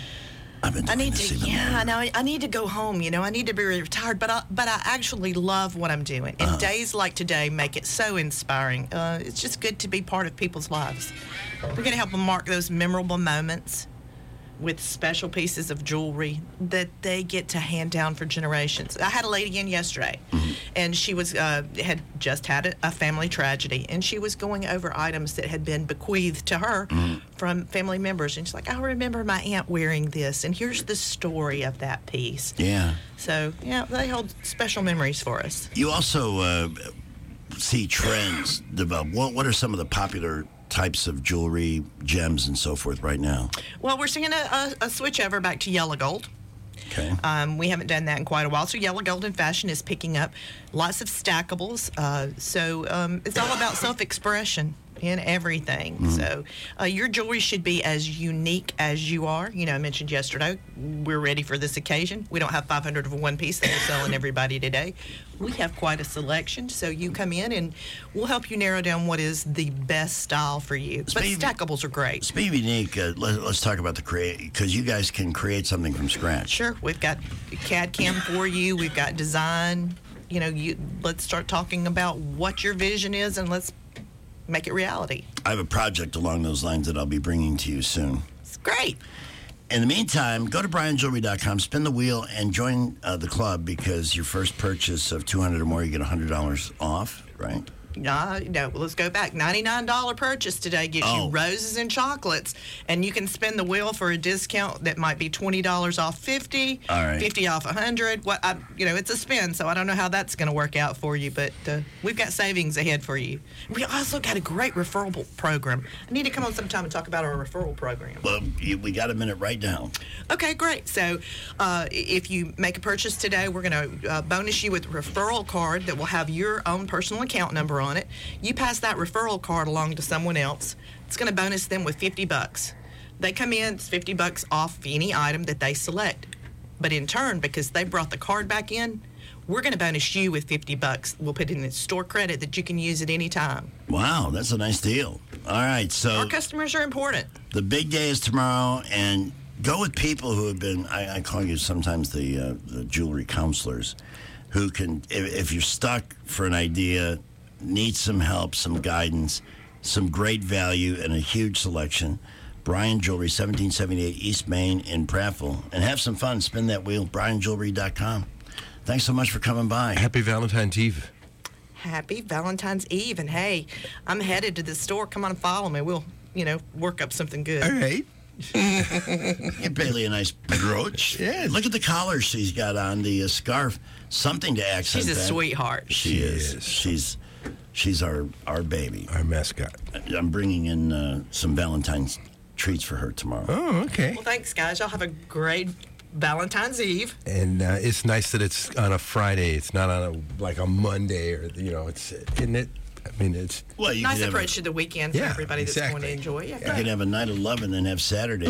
Speaker 3: I've been doing
Speaker 18: I need
Speaker 3: this
Speaker 18: to,
Speaker 3: even
Speaker 18: yeah,
Speaker 3: longer.
Speaker 18: I know. I, I need to go home. You know, I need to be retired, but I, but I actually love what I'm doing. And
Speaker 3: Uh-huh.
Speaker 18: days like today make it so inspiring. Uh, it's just good to be part of people's lives. We're going to help them mark those memorable moments with special pieces of jewelry that they get to hand down for generations. I had a lady in yesterday, and she was uh, had just had a, a family tragedy, and she was going over items that had been bequeathed to her from family members. And she's like, I remember my aunt wearing this, and here's the story of that piece.
Speaker 3: Yeah.
Speaker 18: So, yeah, they hold special memories for us.
Speaker 3: You also uh, see trends develop. What, what are some of the popular types of jewelry, gems, and so forth right now?
Speaker 18: Well, we're seeing a, a, a switch over back to yellow gold.
Speaker 3: Okay.
Speaker 18: Um, we haven't done that in quite a while. So yellow gold in fashion is picking up. Lots of stackables. Uh, so um, it's all about self-expression in everything.
Speaker 3: Mm-hmm.
Speaker 18: So uh, your jewelry should be as unique as you are. You know, I mentioned yesterday, we're ready for this occasion. We don't have five hundred of one piece that we're selling everybody today. We have quite a selection. So you come in and we'll help you narrow down what is the best style for you.
Speaker 3: Speaking-
Speaker 18: but stackables are great.
Speaker 3: Speaking of unique, uh, let, let's talk about the create, because you guys can create something from scratch.
Speaker 18: Sure, we've got C A D C A M for you. We've got design. You know, you let's start talking about what your vision is, and let's make it reality.
Speaker 3: I have a project along those lines that I'll be bringing to you soon.
Speaker 18: It's great.
Speaker 3: In the meantime, go to brian jewelry dot com, spin the wheel, and join uh, the club, because your first purchase of two hundred dollars or more, you get one hundred dollars off, right?
Speaker 18: Uh, no, let's go back. ninety-nine dollars purchase today gives
Speaker 3: Oh.
Speaker 18: you roses and chocolates, and you can spin the wheel for a discount that might be twenty dollars off fifty,
Speaker 3: All right.
Speaker 18: fifty off one hundred. What I, you know, it's a spin, so I don't know how that's going to work out for you, but uh, we've got savings ahead for you. We also got a great referral program. I need to come on sometime and talk about our referral program.
Speaker 3: Well, you, we got a minute right now.
Speaker 18: Okay, great. So uh, if you make a purchase today, we're going to uh, bonus you with a referral card that will have your own personal account number on it. You pass that referral card along to someone else. It's going to bonus them with fifty bucks. They come in, it's fifty bucks off any item that they select. But in turn, because they brought the card back in, we're going to bonus you with fifty bucks. We'll put it in store credit that you can use at any time.
Speaker 3: Wow, that's a nice deal. All right, so
Speaker 18: Our customers are important.
Speaker 3: the big day is tomorrow, and go with people who have been, I, I call you sometimes the, uh, the jewelry counselors, who can, if, if you're stuck for an idea, need some help, some guidance, some great value, and a huge selection. Brian Jewelry, seventeen seventy-eight East Main in Prattville. And have some fun. Spin that wheel, brian jewelry dot com. Thanks so much for coming by.
Speaker 6: Happy Valentine's Eve.
Speaker 18: Happy Valentine's Eve. And hey, I'm headed to the store. Come on and follow me. We'll, you know, work up something good.
Speaker 3: All right. Get Bailey a nice brooch. Yeah. Look at the collar she's got on, the uh, scarf. Something to accent
Speaker 18: She's a
Speaker 3: that.
Speaker 18: sweetheart.
Speaker 3: She,
Speaker 6: She
Speaker 3: is.
Speaker 6: is.
Speaker 3: She's she's our, our baby.
Speaker 6: Our mascot.
Speaker 3: I'm bringing in uh, some Valentine's treats for her tomorrow.
Speaker 6: Oh, okay.
Speaker 18: Well, thanks, guys. Y'all have a great Valentine's Eve.
Speaker 6: And uh, it's nice that it's on a Friday. It's not on a like a Monday or you know. It's isn't it I mean, it's
Speaker 3: well, you
Speaker 18: nice
Speaker 3: could have
Speaker 18: approach
Speaker 3: a-
Speaker 18: to the weekend for
Speaker 6: Yeah,
Speaker 18: everybody that's
Speaker 6: exactly.
Speaker 18: going to enjoy. Yeah,
Speaker 3: You could have a night eleven and have Saturday.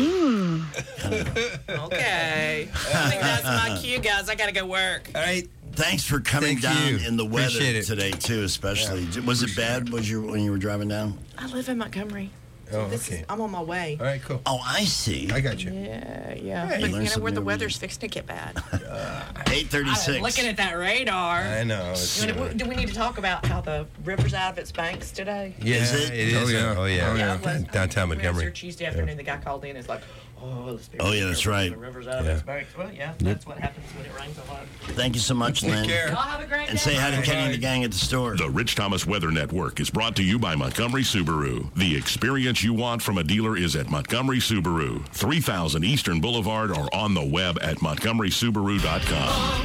Speaker 18: Okay. I think that's my cue, guys. I got to go work.
Speaker 6: All right.
Speaker 3: Thanks for coming
Speaker 6: Thank
Speaker 3: down
Speaker 6: you.
Speaker 3: in the weather
Speaker 6: Appreciate it.
Speaker 3: today too, especially. Was it bad? Was you when you were driving down?
Speaker 18: I live in Montgomery.
Speaker 6: Oh,
Speaker 18: This
Speaker 6: okay.
Speaker 18: is, I'm on my way.
Speaker 6: All right, cool.
Speaker 3: Oh, I see.
Speaker 6: I got you.
Speaker 18: Yeah, yeah.
Speaker 6: Hey,
Speaker 18: but
Speaker 3: learn
Speaker 18: you know
Speaker 3: something
Speaker 18: where the
Speaker 3: every
Speaker 18: weather's
Speaker 3: day.
Speaker 18: fixing to get bad.
Speaker 3: Eight thirty-six.
Speaker 18: I'm looking at that radar.
Speaker 6: I know. It's,
Speaker 18: You know,
Speaker 6: uh,
Speaker 18: do we need to talk about how the river's out of its banks today?
Speaker 6: yeah,
Speaker 3: Is it?
Speaker 6: it is.
Speaker 7: Oh, yeah.
Speaker 6: Oh, yeah.
Speaker 7: Oh, yeah.
Speaker 18: well,
Speaker 6: Downtown
Speaker 18: we were
Speaker 6: Montgomery.
Speaker 18: here Tuesday afternoon. The guy called in. It's like, oh, let's be
Speaker 3: Oh, yeah, that's right.
Speaker 18: The river's out of
Speaker 6: Yeah.
Speaker 18: its banks. Well, yeah, that's what happens when it rains a lot.
Speaker 3: Thank you so much, Lynn.
Speaker 6: care.
Speaker 18: Y'all have a great
Speaker 3: And
Speaker 18: day.
Speaker 3: say hi to Kenny and the gang at the store.
Speaker 16: The Rich Thomas Weather Network is brought to you by Montgomery Subaru. The experience you want from a dealer is at Montgomery Subaru, three thousand Eastern Boulevard, or on the web at montgomery subaru dot com.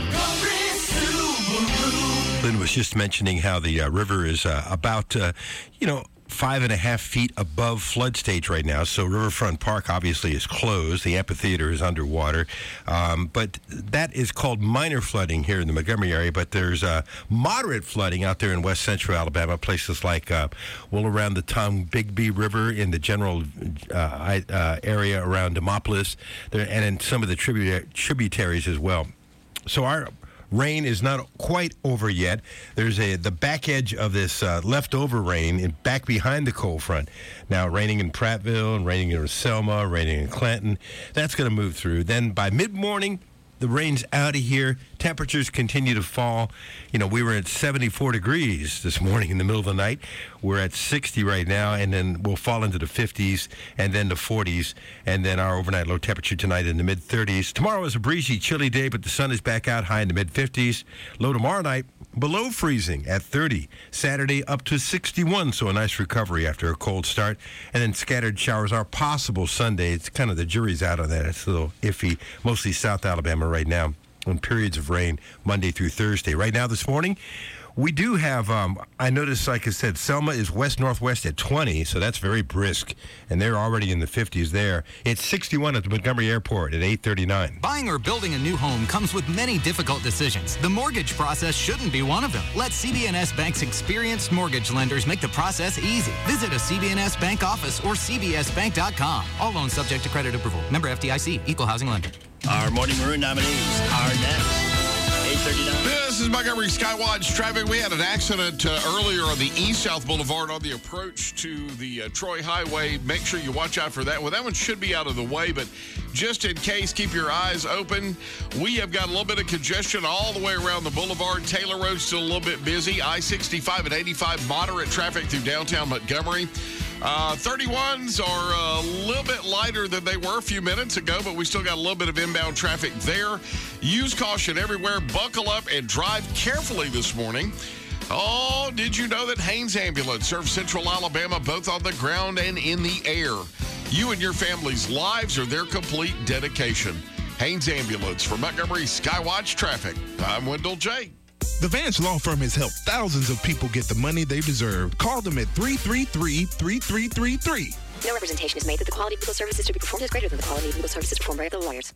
Speaker 6: Lynn was just mentioning how the uh, river is uh, about, uh, you know, five and a half feet above flood stage right now. So Riverfront Park obviously is closed. The amphitheater is underwater. Um, but that is called minor flooding here in the Montgomery area. But there's uh, moderate flooding out there in west central Alabama, places like, uh, well, around the Tom Bigby River in the general uh, I- uh, area around Demopolis, there, and in some of the tribu- tributaries as well. So our rain is not quite over yet. There's a the back edge of this uh, leftover rain in, back behind the cold front. Now raining in Prattville and raining in Selma, raining in Clanton. That's going to move through. Then by mid-morning, the rain's out of here. Temperatures continue to fall. You know, we were at seventy-four degrees this morning in the middle of the night. We're at sixty right now, and then we'll fall into the fifties and then the forties. And then our overnight low temperature tonight in the mid-thirties. Tomorrow is a breezy, chilly day, but the sun is back out high in the mid-fifties. Low tomorrow night, below freezing at thirty. Saturday up to sixty-one, so a nice recovery after a cold start. And then scattered showers are possible Sunday. It's kind of the jury's out on that. It's a little iffy, mostly South Alabama right now, and periods of rain Monday through Thursday. Right now this morning, we do have, um, I noticed, like I said, Selma is west-northwest at twenty, so that's very brisk, and they're already in the fifties there. It's sixty-one at the Montgomery Airport at eight thirty-nine.
Speaker 4: Buying or building a new home comes with many difficult decisions. The mortgage process shouldn't be one of them. Let C B N S Bank's experienced mortgage lenders make the process easy. Visit a C B N S Bank office or c b s bank dot com. All loans subject to credit approval. Member F D I C. Equal housing lender.
Speaker 3: Our Morning Maroon nominees are next. eight thirty-nine.
Speaker 2: This is Montgomery Skywatch traffic. We had an accident uh, earlier on the East South Boulevard on the approach to the uh, Troy Highway. Make sure you watch out for that. Well, that one should be out of the way, but just in case, keep your eyes open. We have got a little bit of congestion all the way around the boulevard. Taylor Road's still a little bit busy. I sixty-five and eighty-five, moderate traffic through downtown Montgomery. Uh, thirty-ones are a little bit lighter than they were a few minutes ago, but we still got a little bit of inbound traffic there. Use caution everywhere. Buckle up and drive carefully this morning. Oh, did you know that Haynes Ambulance serves Central Alabama both on the ground and in the air? You and your family's lives are their complete dedication. Haynes Ambulance for Montgomery Skywatch Traffic. I'm Wendell J.
Speaker 8: The Vance Law Firm has helped thousands of people get the money they deserve. Call them at three three three, three three three three.
Speaker 23: No representation is made that the quality of legal services to be performed is greater than the quality of legal services performed by other lawyers.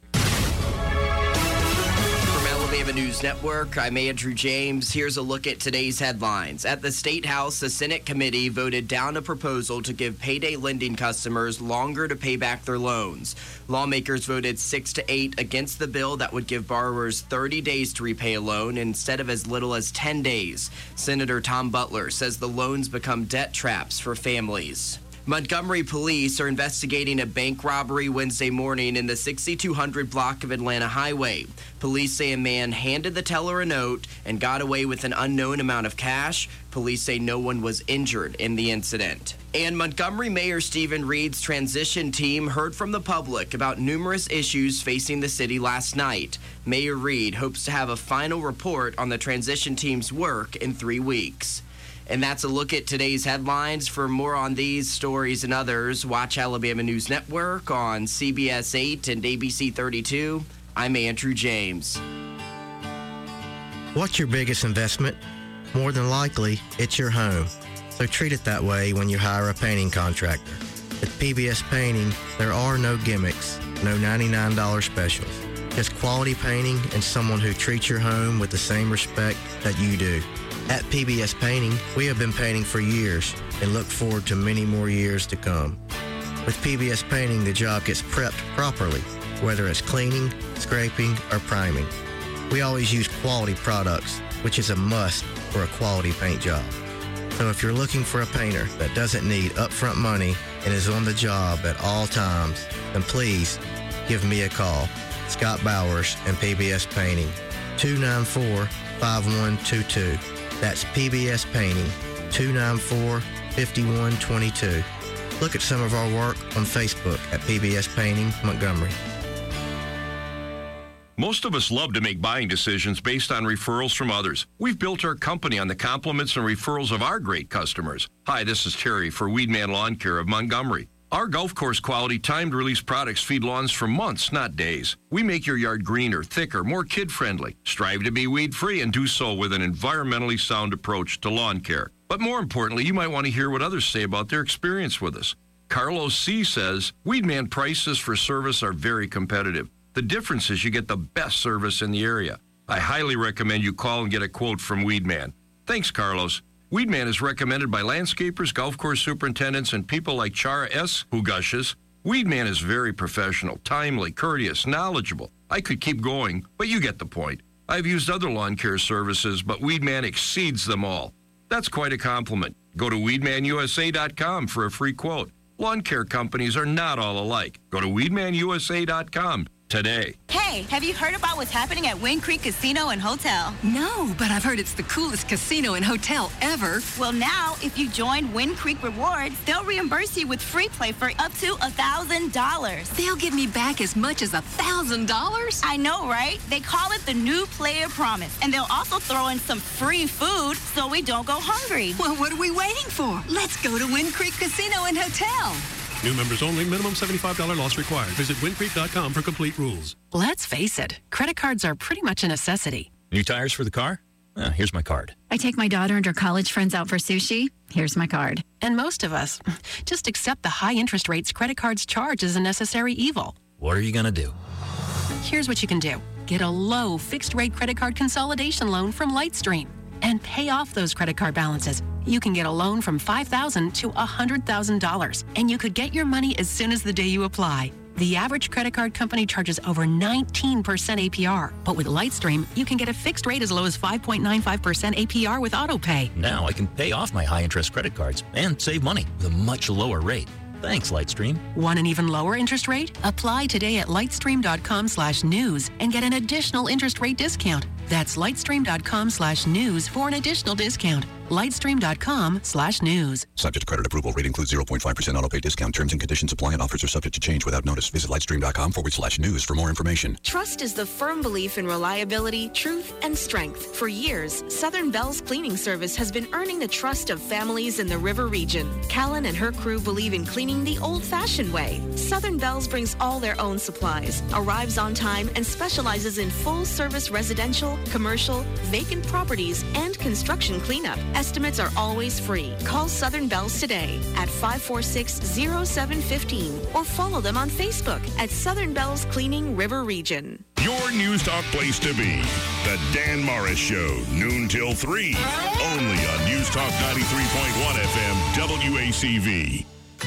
Speaker 9: From Alabama News Network, I'm Andrew James. Here's a look at today's headlines. At the State House, the Senate committee voted down a proposal to give payday lending customers longer to pay back their loans. Lawmakers voted six to eight against the bill that would give borrowers thirty days to repay a loan instead of as little as ten days. Senator Tom Butler says the loans become debt traps for families. Montgomery police are investigating a bank robbery Wednesday morning in the sixty-two hundred block of Atlanta Highway. Police say a man handed the teller a note and got away with an unknown amount of cash. Police say no one was injured in the incident. And Montgomery Mayor Stephen Reed's transition team heard from the public about numerous issues facing the city last night. Mayor Reed hopes to have a final report on the transition team's work in three weeks. And that's a look at today's headlines. For more on these stories and others, watch Alabama News Network on C B S eight and A B C thirty-two. I'm Andrew James.
Speaker 10: What's your biggest investment? More than likely, it's your home. So treat it that way when you hire a painting contractor. At P B S Painting, there are no gimmicks, no ninety-nine dollars specials. Just quality painting and someone who treats your home with the same respect that you do. At P B S Painting, we have been painting for years and look forward to many more years to come. With P B S Painting, the job gets prepped properly, whether it's cleaning, scraping, or priming. We always use quality products, which is a must for a quality paint job. So if you're looking for a painter that doesn't need upfront money and is on the job at all times, then please give me a call. Scott Bowers and P B S Painting, two nine four, five one two two. That's P B S Painting, two nine four, five one two two. Look at some of our work on Facebook at P B S Painting Montgomery.
Speaker 5: Most of us love to make buying decisions based on referrals from others. We've built our company on the compliments and referrals of our great customers. Hi, this is Terry for Weedman Lawn Care of Montgomery. Our golf course quality timed release products feed lawns for months, not days. We make your yard greener, thicker, more kid-friendly. Strive to be weed-free and do so with an environmentally sound approach to lawn care. But more importantly, you might want to hear what others say about their experience with us. Carlos C. says, Weedman prices for service are very competitive. The difference is you get the best service in the area. I highly recommend you call and get a quote from Weedman. Thanks, Carlos. Weedman is recommended by landscapers, golf course superintendents, and people like Chara S., who gushes. Weedman is very professional, timely, courteous, knowledgeable. I could keep going, but you get the point. I've used other lawn care services, but Weedman exceeds them all. That's quite a compliment. Go to weedman U S A dot com for a free quote. Lawn care companies are not all alike. Go to weedman U S A dot com today.
Speaker 11: Hey, have you heard about what's happening at Wind Creek Casino and Hotel?
Speaker 12: No, but I've heard it's the coolest casino and hotel ever.
Speaker 11: Well, now, if you join Wind Creek Rewards, they'll reimburse you with free play for up to one thousand dollars.
Speaker 12: They'll give me back as much as one thousand dollars?
Speaker 11: I know, right? They call it the New Player Promise, and they'll also throw in some free food so we don't go hungry.
Speaker 12: Well, what are we waiting for? Let's go to Wind Creek Casino and Hotel.
Speaker 13: New members only. Minimum seventy-five dollars loss required. Visit wind creek dot com for complete rules.
Speaker 14: Let's face it, credit cards are pretty much a necessity. New tires for the car? Uh, here's my card.
Speaker 22: I take my daughter and her college friends out for sushi. Here's my card.
Speaker 14: And most of us just accept the high interest rates credit cards charge as a necessary evil. What are you going to do? Here's what you can do. Get a low fixed rate credit card consolidation loan from Lightstream and pay off those credit card balances. You can get a loan from five thousand dollars to one hundred thousand dollars, and you could get your money as soon as the day you apply. The average credit card company charges over nineteen percent A P R, but with Lightstream, you can get a fixed rate as low as five point nine five percent A P R with AutoPay. Now I can pay off my high-interest credit cards and save money with a much lower rate. Thanks, Lightstream. Want an even lower interest rate? Apply today at lightstream.com slash news and get an additional interest rate discount. That's lightstream.com slash news for an additional discount. Lightstream.com slash news.
Speaker 15: Subject to credit approval. Rate includes zero point five percent auto pay discount. Terms and conditions apply and offers are subject to change without notice. Visit lightstream.com forward slash news for more information.
Speaker 17: Trust is the firm belief in reliability, truth, and strength. For years, Southern Bell's cleaning service has been earning the trust of families in the river region. Callan and her crew believe in cleaning the old-fashioned way. Southern Bell's brings all their own supplies, arrives on time, and specializes in full-service residential, commercial, vacant properties, and construction cleanup. Estimates are always free. Call Southern Bells today at five four six, zero seven one five or follow them on Facebook at Southern Bells Cleaning River Region.
Speaker 16: Your News Talk place to be. The Dan Morris Show, noon till three. Only on News Talk ninety-three point one F M, W A C V.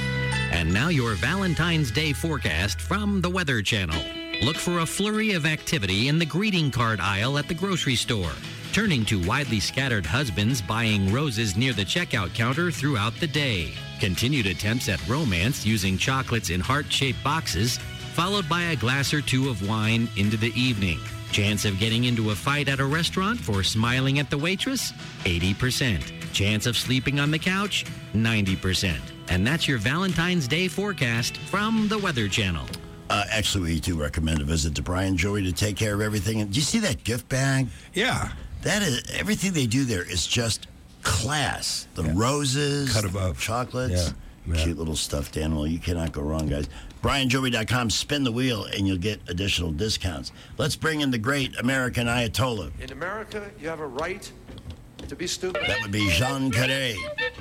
Speaker 19: And now your Valentine's Day forecast from the Weather Channel. Look for a flurry of activity in the greeting card aisle at the grocery store, turning to widely scattered husbands buying roses near the checkout counter throughout the day. Continued attempts at romance using chocolates in heart-shaped boxes, followed by a glass or two of wine into the evening. Chance of getting into a fight at a restaurant for smiling at the waitress? eighty percent. Chance of sleeping on the couch? ninety percent. And that's your Valentine's Day forecast from the Weather Channel.
Speaker 3: Uh, actually, we do recommend a visit to Brian Joey to take care of everything. And do you see that gift bag?
Speaker 6: Yeah.
Speaker 3: That is, everything they do there is just class. The yeah. roses,
Speaker 6: cut above,
Speaker 3: chocolates, yeah. Yeah. cute little stuffed animal. You cannot go wrong, guys. brian joey dot com, spin the wheel, and you'll get additional discounts. Let's bring in the great American Ayatollah.
Speaker 24: In America, you have a right to be stupid.
Speaker 3: That would be Jean Cadet.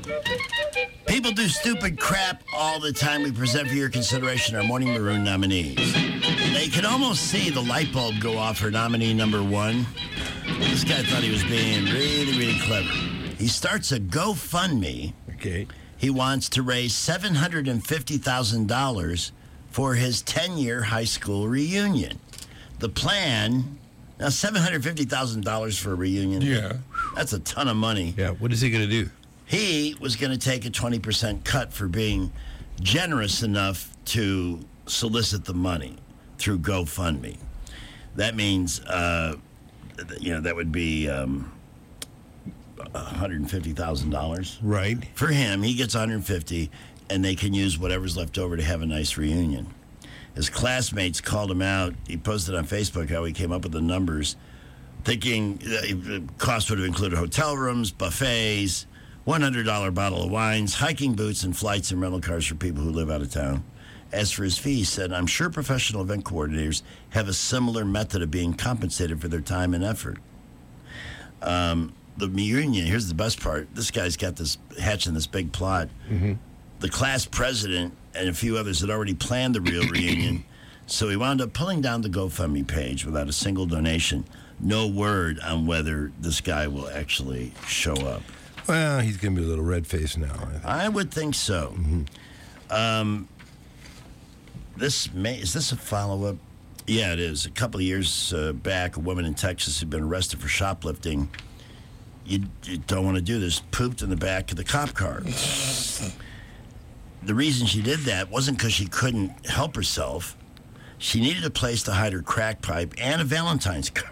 Speaker 3: People do stupid crap all the time. We present for your consideration our Morning Maroon nominees. They can almost see the light bulb go off for nominee number one. This guy thought he was being really, really clever. He starts a GoFundMe.
Speaker 6: Okay.
Speaker 3: He wants to raise seven hundred fifty thousand dollars for his ten-year high school reunion. The plan, now seven hundred fifty thousand dollars for a reunion.
Speaker 6: Yeah.
Speaker 3: That's a ton of money.
Speaker 6: Yeah, what is he going to do?
Speaker 3: He was going to take a twenty percent cut for being generous enough to solicit the money through GoFundMe. That means, uh, you know, that would be um, one hundred fifty thousand dollars.
Speaker 6: Right.
Speaker 3: For him, he gets one hundred fifty thousand dollars, and they can use whatever's left over to have a nice reunion. His classmates called him out. He posted on Facebook how he came up with the numbers, thinking the cost would have included hotel rooms, buffets, one hundred dollars bottle of wines, hiking boots, and flights and rental cars for people who live out of town. As for his fee, he said, I'm sure professional event coordinators have a similar method of being compensated for their time and effort. Um, the reunion, here's the best part. This guy's got this, hatching this big plot.
Speaker 6: Mm-hmm.
Speaker 3: The class president and a few others had already planned the real reunion, so he wound up pulling down the GoFundMe page without a single donation. No word on whether this guy will actually show up.
Speaker 6: Well, he's going to be a little red-faced now, I think.
Speaker 3: I would think so.
Speaker 6: Mm-hmm.
Speaker 3: Um, this may, is this a follow-up? Yeah, it is. A couple of years uh, back, a woman in Texas had been arrested for shoplifting. You, you don't want to do this. Pooped in the back of the cop car. The reason she did that wasn't because she couldn't help herself. She needed a place to hide her crack pipe and a Valentine's card.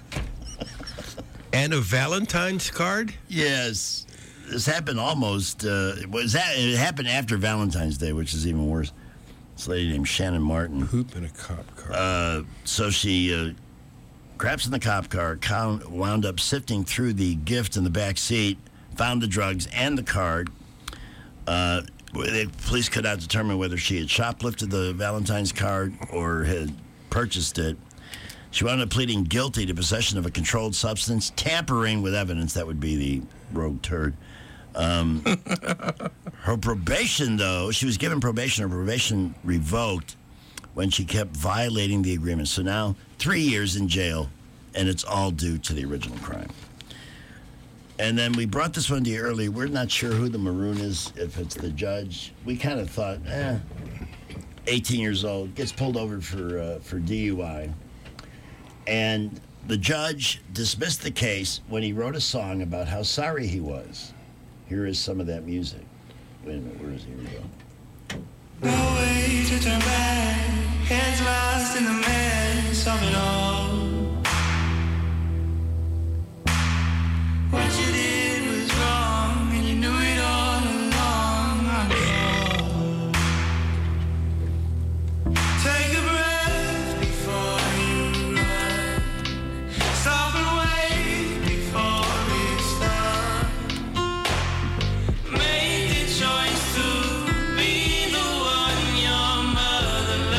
Speaker 6: And a Valentine's card?
Speaker 3: Yes. This happened almost, uh, it, was that, it happened after Valentine's Day, which is even worse. This lady named Shannon Martin.
Speaker 6: Poop in a cop car.
Speaker 3: Uh, so she uh, craps in the cop car, count, wound up sifting through the gift in the back seat, found the drugs and the card. Uh, the police could not determine whether she had shoplifted the Valentine's card or had purchased it. She wound up pleading guilty to possession of a controlled substance, tampering with evidence. That would be the rogue turd. Um, her probation, though, she was given probation. Her probation revoked when she kept violating the agreement. So now, three years in jail, and it's all due to the original crime. And then we brought this one to you earlier. We're not sure who the maroon is, if it's the judge. We kind of thought, eh, eighteen years old, gets pulled over for uh, for D U I. And the judge dismissed the case when he wrote a song about how sorry he was. Here is some of that music. Wait a minute, where is he? Here we go.
Speaker 1: No way to turn back, heads lost in the mess of it all. What you did was wrong, and you knew it all along. I'm sure. Take a breath before you run. Stop and wait before it's done. Make the choice to be the one your mother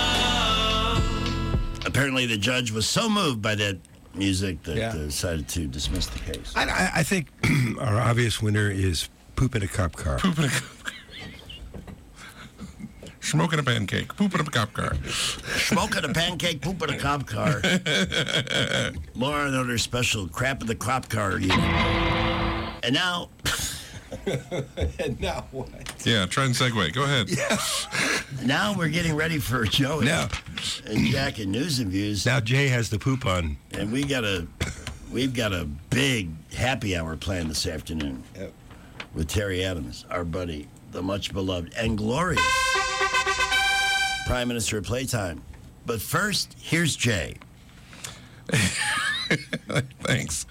Speaker 1: loved.
Speaker 3: Apparently, the judge was so moved by that music that
Speaker 6: Yeah.
Speaker 3: uh, decided to dismiss the case.
Speaker 6: I, I, I think our obvious winner is poop in a cop car.
Speaker 7: Poop in a cop car. Smoking a pancake. Poop in a cop car.
Speaker 3: Smoking a pancake, poop in a cop car. Laura and her special crap in the cop car unit. And now...
Speaker 6: And now what?
Speaker 7: Yeah, try and segue. Go ahead.
Speaker 6: Yeah.
Speaker 3: Now we're getting ready for Joey
Speaker 6: Now.
Speaker 3: and Jack and News and Views.
Speaker 6: Now Jay has the poop on.
Speaker 3: And we got a, we've got a big happy hour planned this afternoon
Speaker 6: Yep.
Speaker 3: with Terry Adams, our buddy, the much beloved and glorious Prime Minister of Playtime. But first, here's Jay.
Speaker 7: Thanks.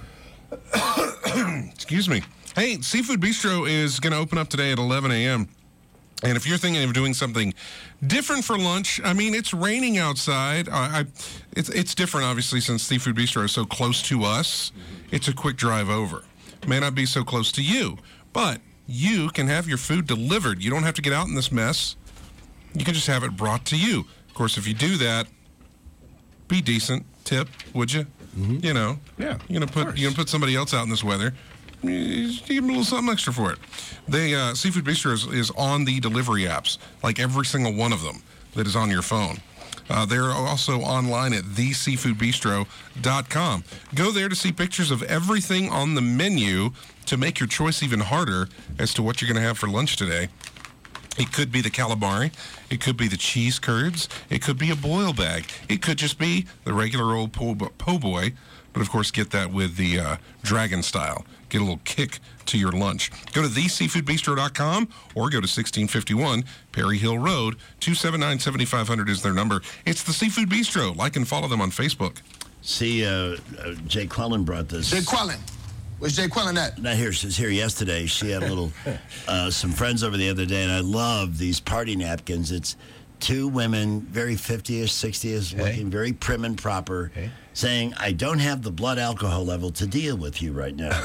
Speaker 7: Excuse me. Hey, Seafood Bistro is going to open up today at eleven a.m. And if you're thinking of doing something different for lunch, I mean, it's raining outside. I, I, it's it's different, obviously, since Seafood Bistro is so close to us. It's a quick drive over. May not be so close to you, but you can have your food delivered. You don't have to get out in this mess. You can just have it brought to you. Of course, if you do that, be decent. Tip, would you?
Speaker 6: Mm-hmm.
Speaker 7: You know.
Speaker 6: Yeah.
Speaker 7: You're gonna put you're gonna put somebody else out in this weather. You give them a little something extra for it. They uh, Seafood Bistro is, is on the delivery apps, like every single one of them that is on your phone. Uh, they're also online at the seafood bistro dot com. Go there to see pictures of everything on the menu to make your choice even harder as to what you're going to have for lunch today. It could be the calamari. It could be the cheese curds. It could be a boil bag. It could just be the regular old po', po' boy. But, of course, get that with the uh, dragon style. Get a little kick to your lunch. Go to the seafood bistro dot com or go to sixteen fifty-one Perry Hill Road. two seven nine, seven five zero zero is their number. It's the Seafood Bistro. Like and follow them on Facebook.
Speaker 3: See, uh, uh, Jay Quellen brought this.
Speaker 4: Jay Quellen. Where's Jay Quellen at?
Speaker 3: Not here. She's here yesterday. She had a little, uh, some friends over the other day, and I love these party napkins. It's two women, very fifty-ish, sixty-ish, okay. looking very prim and proper, okay. saying, I don't have the blood alcohol level to deal with you right now.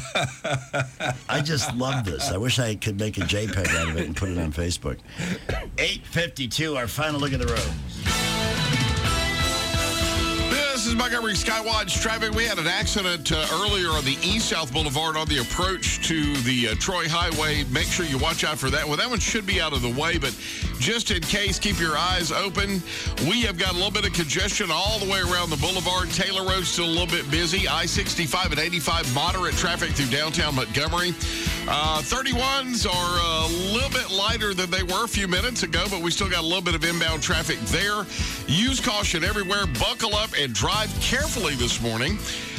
Speaker 3: I just love this. I wish I could make a JPEG out of it and put it on Facebook. eight fifty-two, our final look at the road.
Speaker 2: This is Montgomery Skywatch traffic. We had an accident uh, earlier on the East-South Boulevard on the approach to the uh, Troy Highway. Make sure you watch out for that. Well, that one should be out of the way, but just in case, keep your eyes open. We have got a little bit of congestion all the way around the boulevard. Taylor Road still a little bit busy. I sixty-five and eighty-five, moderate traffic through downtown Montgomery. Uh, thirty-ones are a little bit lighter than they were a few minutes ago, but we still got a little bit of inbound traffic there. Use caution everywhere. Buckle up and drive carefully this morning.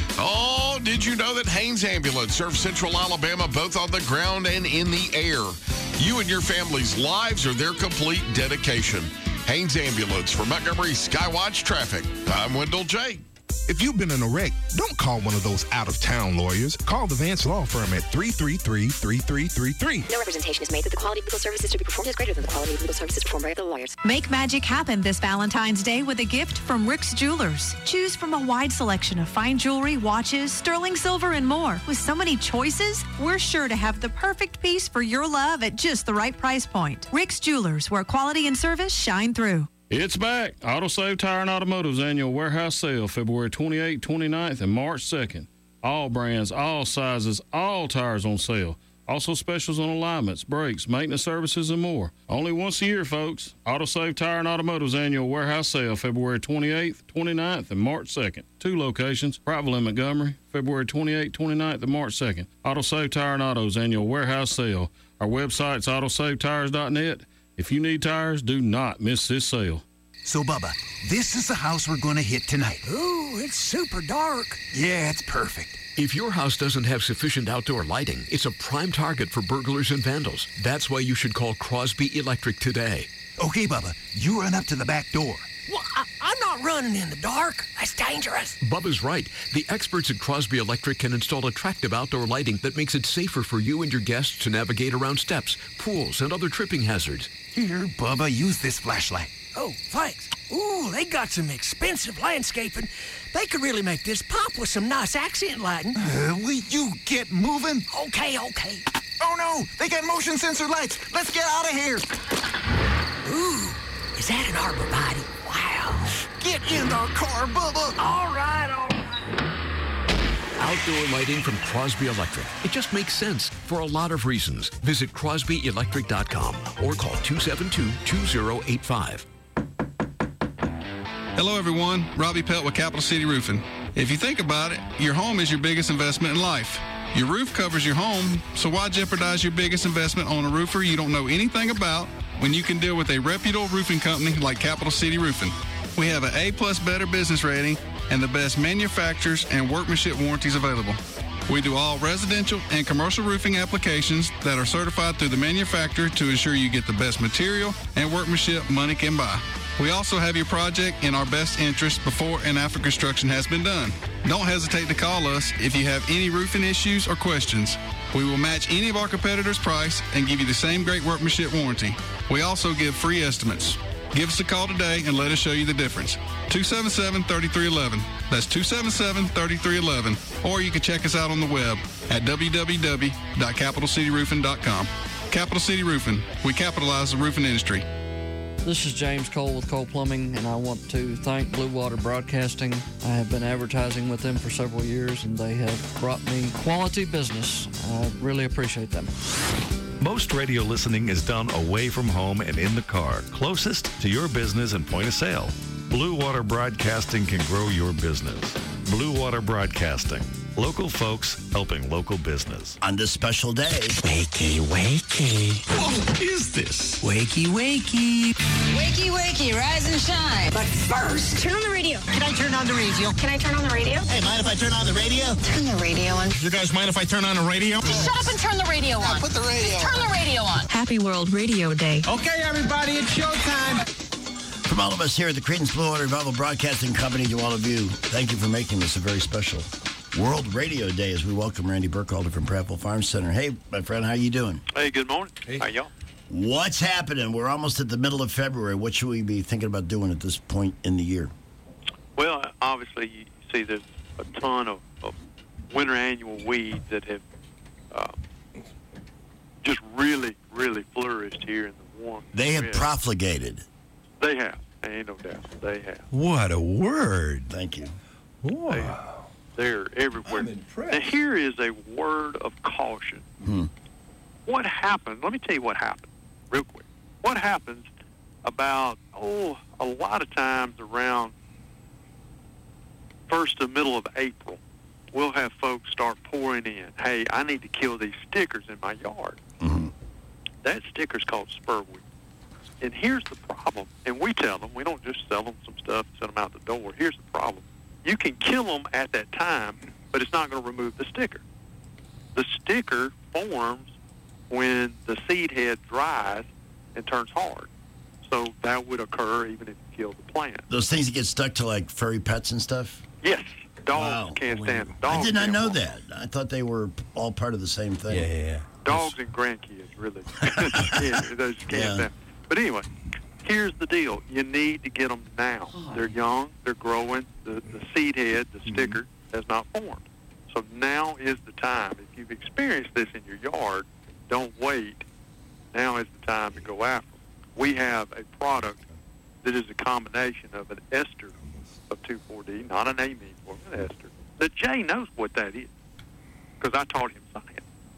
Speaker 2: Oh, did you know that Haynes Ambulance serves Central Alabama both on the ground and in the air? You and your family's lives are their complete dedication. Haynes Ambulance for Montgomery Skywatch Traffic. I'm Wendell J.
Speaker 8: If you've been in a wreck, don't call one of those out-of-town lawyers. Call the Vance Law Firm at three three three, three three three three.
Speaker 23: No representation is made that the quality of legal services to be performed is greater than the quality of legal services performed by other lawyers.
Speaker 18: Make magic happen this Valentine's Day with a gift from Rick's Jewelers. Choose from a wide selection of fine jewelry, watches, sterling silver, and more. With so many choices, we're sure to have the perfect piece for your love at just the right price point. Rick's Jewelers, where quality and service shine through.
Speaker 20: It's back. AutoSave Tire and Automotive's annual warehouse sale, February twenty-eighth, twenty-ninth, and March second. All brands, all sizes, all tires on sale. Also specials on alignments, brakes, maintenance services, and more. Only once a year, folks. AutoSave Tire and Automotive's annual warehouse sale, February twenty-eighth, twenty-ninth, and March second. Two locations, Prattville and Montgomery, February twenty-eighth, twenty-ninth, and March second. AutoSave Tire and Auto's annual warehouse sale. Our website's auto save tires dot net. If you need tires, do not miss this sale.
Speaker 21: So, Bubba, this is the house we're going to hit tonight.
Speaker 25: Ooh, it's super dark.
Speaker 21: Yeah, it's perfect.
Speaker 26: If your house doesn't have sufficient outdoor lighting, it's a prime target for burglars and vandals. That's why you should call Crosby Electric today.
Speaker 21: Okay, Bubba, you run up to the back door.
Speaker 25: Well, I, I'm not running in the dark. That's dangerous.
Speaker 26: Bubba's right. The experts at Crosby Electric can install attractive outdoor lighting that makes it safer for you and your guests to navigate around steps, pools, and other tripping hazards.
Speaker 21: Here, Bubba, use this flashlight.
Speaker 25: Oh, thanks. Ooh, they got some expensive landscaping. They could really make this pop with some nice accent lighting.
Speaker 21: Uh, will you get moving?
Speaker 25: Okay, okay.
Speaker 21: Oh, no, they got motion sensor lights. Let's get out of here.
Speaker 25: Ooh, is that an arborvitae? Wow.
Speaker 21: Get in the car, Bubba.
Speaker 25: All right, all right.
Speaker 26: Outdoor lighting from Crosby Electric. It just makes sense for a lot of reasons. Visit crosby electric dot com or call two seven two, two zero eight five.
Speaker 27: Hello, everyone. Robbie Pelt with Capital City Roofing. If you think about it, your home is your biggest investment in life. Your roof covers your home, so why jeopardize your biggest investment on a roofer you don't know anything about when you can deal with a reputable roofing company like Capital City Roofing? We have an A-plus Better Business rating and the best manufacturers and workmanship warranties available. We do all residential and commercial roofing applications that are certified through the manufacturer to ensure you get the best material and workmanship money can buy. We also have your project in our best interest before and after construction has been done. Don't hesitate to call us if you have any roofing issues or questions. We will match any of our competitors' price and give you the same great workmanship warranty. We also give free estimates. Give us a call today and let us show you the difference. two seven seven, three three one one. That's two seven seven, three three one one. Or you can check us out on the web at w w w dot capital city roofing dot com. Capital City Roofing. We capitalize the roofing industry.
Speaker 28: This is James Cole with Cole Plumbing, and I want to thank Blue Water Broadcasting. I have been advertising with them for several years, and they have brought me quality business. I really appreciate them.
Speaker 29: Most radio listening is done away from home and in the car, closest to your business and point of sale.
Speaker 26: Blue Water Broadcasting can grow your business. Blue Water Broadcasting. Local folks helping local business.
Speaker 3: On this special day.
Speaker 5: Wakey, wakey.
Speaker 26: What is this?
Speaker 5: Wakey, wakey.
Speaker 9: Wakey, wakey, rise and shine. But first, turn on the radio.
Speaker 5: Can I turn on the radio?
Speaker 9: Can I turn on the radio?
Speaker 5: Hey, mind if I turn on the radio?
Speaker 9: Turn the radio on.
Speaker 5: You guys mind if I turn on the radio?
Speaker 9: Just shut up and turn the radio on.
Speaker 5: Yeah, put the radio
Speaker 9: Just turn
Speaker 5: on.
Speaker 9: the radio on.
Speaker 18: Happy World Radio Day.
Speaker 5: Okay, everybody, it's showtime.
Speaker 3: From all of us here at the Creedence Blue Water Revival Broadcasting Company to all of you, thank you for making this a very special World Radio Day as we welcome Randy Burkhalter from Prattville Farm Center. Hey, my friend, how you doing?
Speaker 10: Hey, good morning. Hey. How y'all?
Speaker 3: What's happening? We're almost at the middle of February. What should we be thinking about doing at this point in the year?
Speaker 10: Well, obviously, you see there's a ton of, of winter annual weeds that have uh, just really, really flourished here in the warm.
Speaker 3: They have
Speaker 10: area.
Speaker 3: profligated.
Speaker 10: They have. Ain't no doubt. They have.
Speaker 6: What a word.
Speaker 3: Thank you.
Speaker 6: Wow.
Speaker 10: They're everywhere. Now, here is a word of caution.
Speaker 3: Hmm.
Speaker 10: What happened? Let me tell you what happened, real quick. What happens about, oh, a lot of times around first to middle of April, we'll have folks start pouring in, hey, I need to kill these stickers in my yard.
Speaker 3: Mm-hmm.
Speaker 10: That sticker's called spurweed. And here's the problem, and we tell them, we don't just sell them some stuff and send them out the door. Here's the problem. You can kill them at that time, but it's not going to remove the sticker. The sticker forms when the seed head dries and turns hard. So that would occur even if you kill the plant.
Speaker 3: Those things that get stuck to like furry pets and stuff?
Speaker 10: Yes. Dogs
Speaker 3: Wow.
Speaker 10: can't stand them. Dogs
Speaker 3: I did not
Speaker 10: can't
Speaker 3: know
Speaker 10: walk.
Speaker 3: that. I thought they were all part of the same thing.
Speaker 6: Yeah, yeah, yeah.
Speaker 10: Dogs and grandkids, really. yeah, those can't
Speaker 3: Yeah.
Speaker 10: stand. But anyway, here's the deal. You need to get them now. They're young. They're growing. The, the seed head, the sticker, has not formed. So now is the time. If you've experienced this in your yard, don't wait. Now is the time to go after them. We have a product that is a combination of an ester of two four D, not an amine form, an ester. That Jay knows what that is because I taught him science.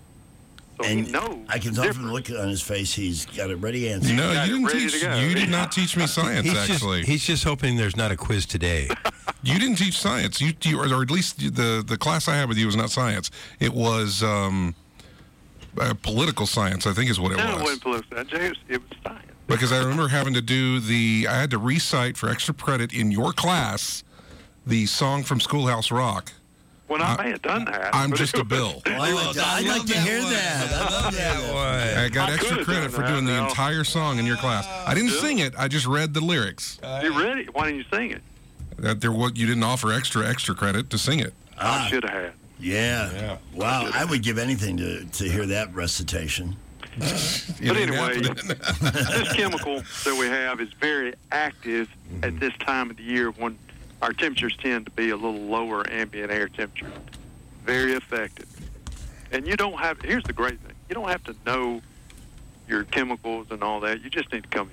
Speaker 10: So
Speaker 3: And
Speaker 10: he knows.
Speaker 3: I can tell from the look on his face, he's got a ready answer.
Speaker 7: No,
Speaker 10: got
Speaker 7: you
Speaker 10: it
Speaker 7: didn't
Speaker 10: ready
Speaker 7: teach.
Speaker 10: to go.
Speaker 7: You did not teach me science.
Speaker 6: He's
Speaker 7: actually,
Speaker 6: just, he's just hoping there's not a quiz today.
Speaker 7: you didn't teach science. You, you or, or at least the the class I had with you was not science. It was um, uh, political science. I think is what it
Speaker 10: No,
Speaker 7: was.
Speaker 10: it wasn't political science. It was, it was science.
Speaker 7: Because I remember having to do the. I had to recite for extra credit in your class the song from Schoolhouse Rock.
Speaker 10: Well, I may have done that.
Speaker 7: I'm
Speaker 10: but
Speaker 7: just
Speaker 10: it
Speaker 7: a bill.
Speaker 10: was-
Speaker 3: I'd, I'd like to hear that. I love that.
Speaker 7: I got
Speaker 10: I
Speaker 7: extra
Speaker 10: could've
Speaker 7: credit
Speaker 10: done
Speaker 7: for doing
Speaker 10: that,
Speaker 7: the
Speaker 10: Al.
Speaker 7: entire song in your class. I didn't
Speaker 10: Yeah.
Speaker 7: sing it. I just read the lyrics.
Speaker 10: You ready? Why didn't you sing it?
Speaker 7: That there, what you didn't offer extra extra credit to sing it.
Speaker 10: I should have had.
Speaker 3: Yeah.
Speaker 7: Yeah.
Speaker 3: Wow. I would give anything to, to hear that recitation.
Speaker 10: But anyway, this chemical that we have is very active at this time of the year when our temperatures tend to be a little lower ambient air temperature. Very effective. And you don't have, here's the great thing, you don't have to know your chemicals and all that. You just need to come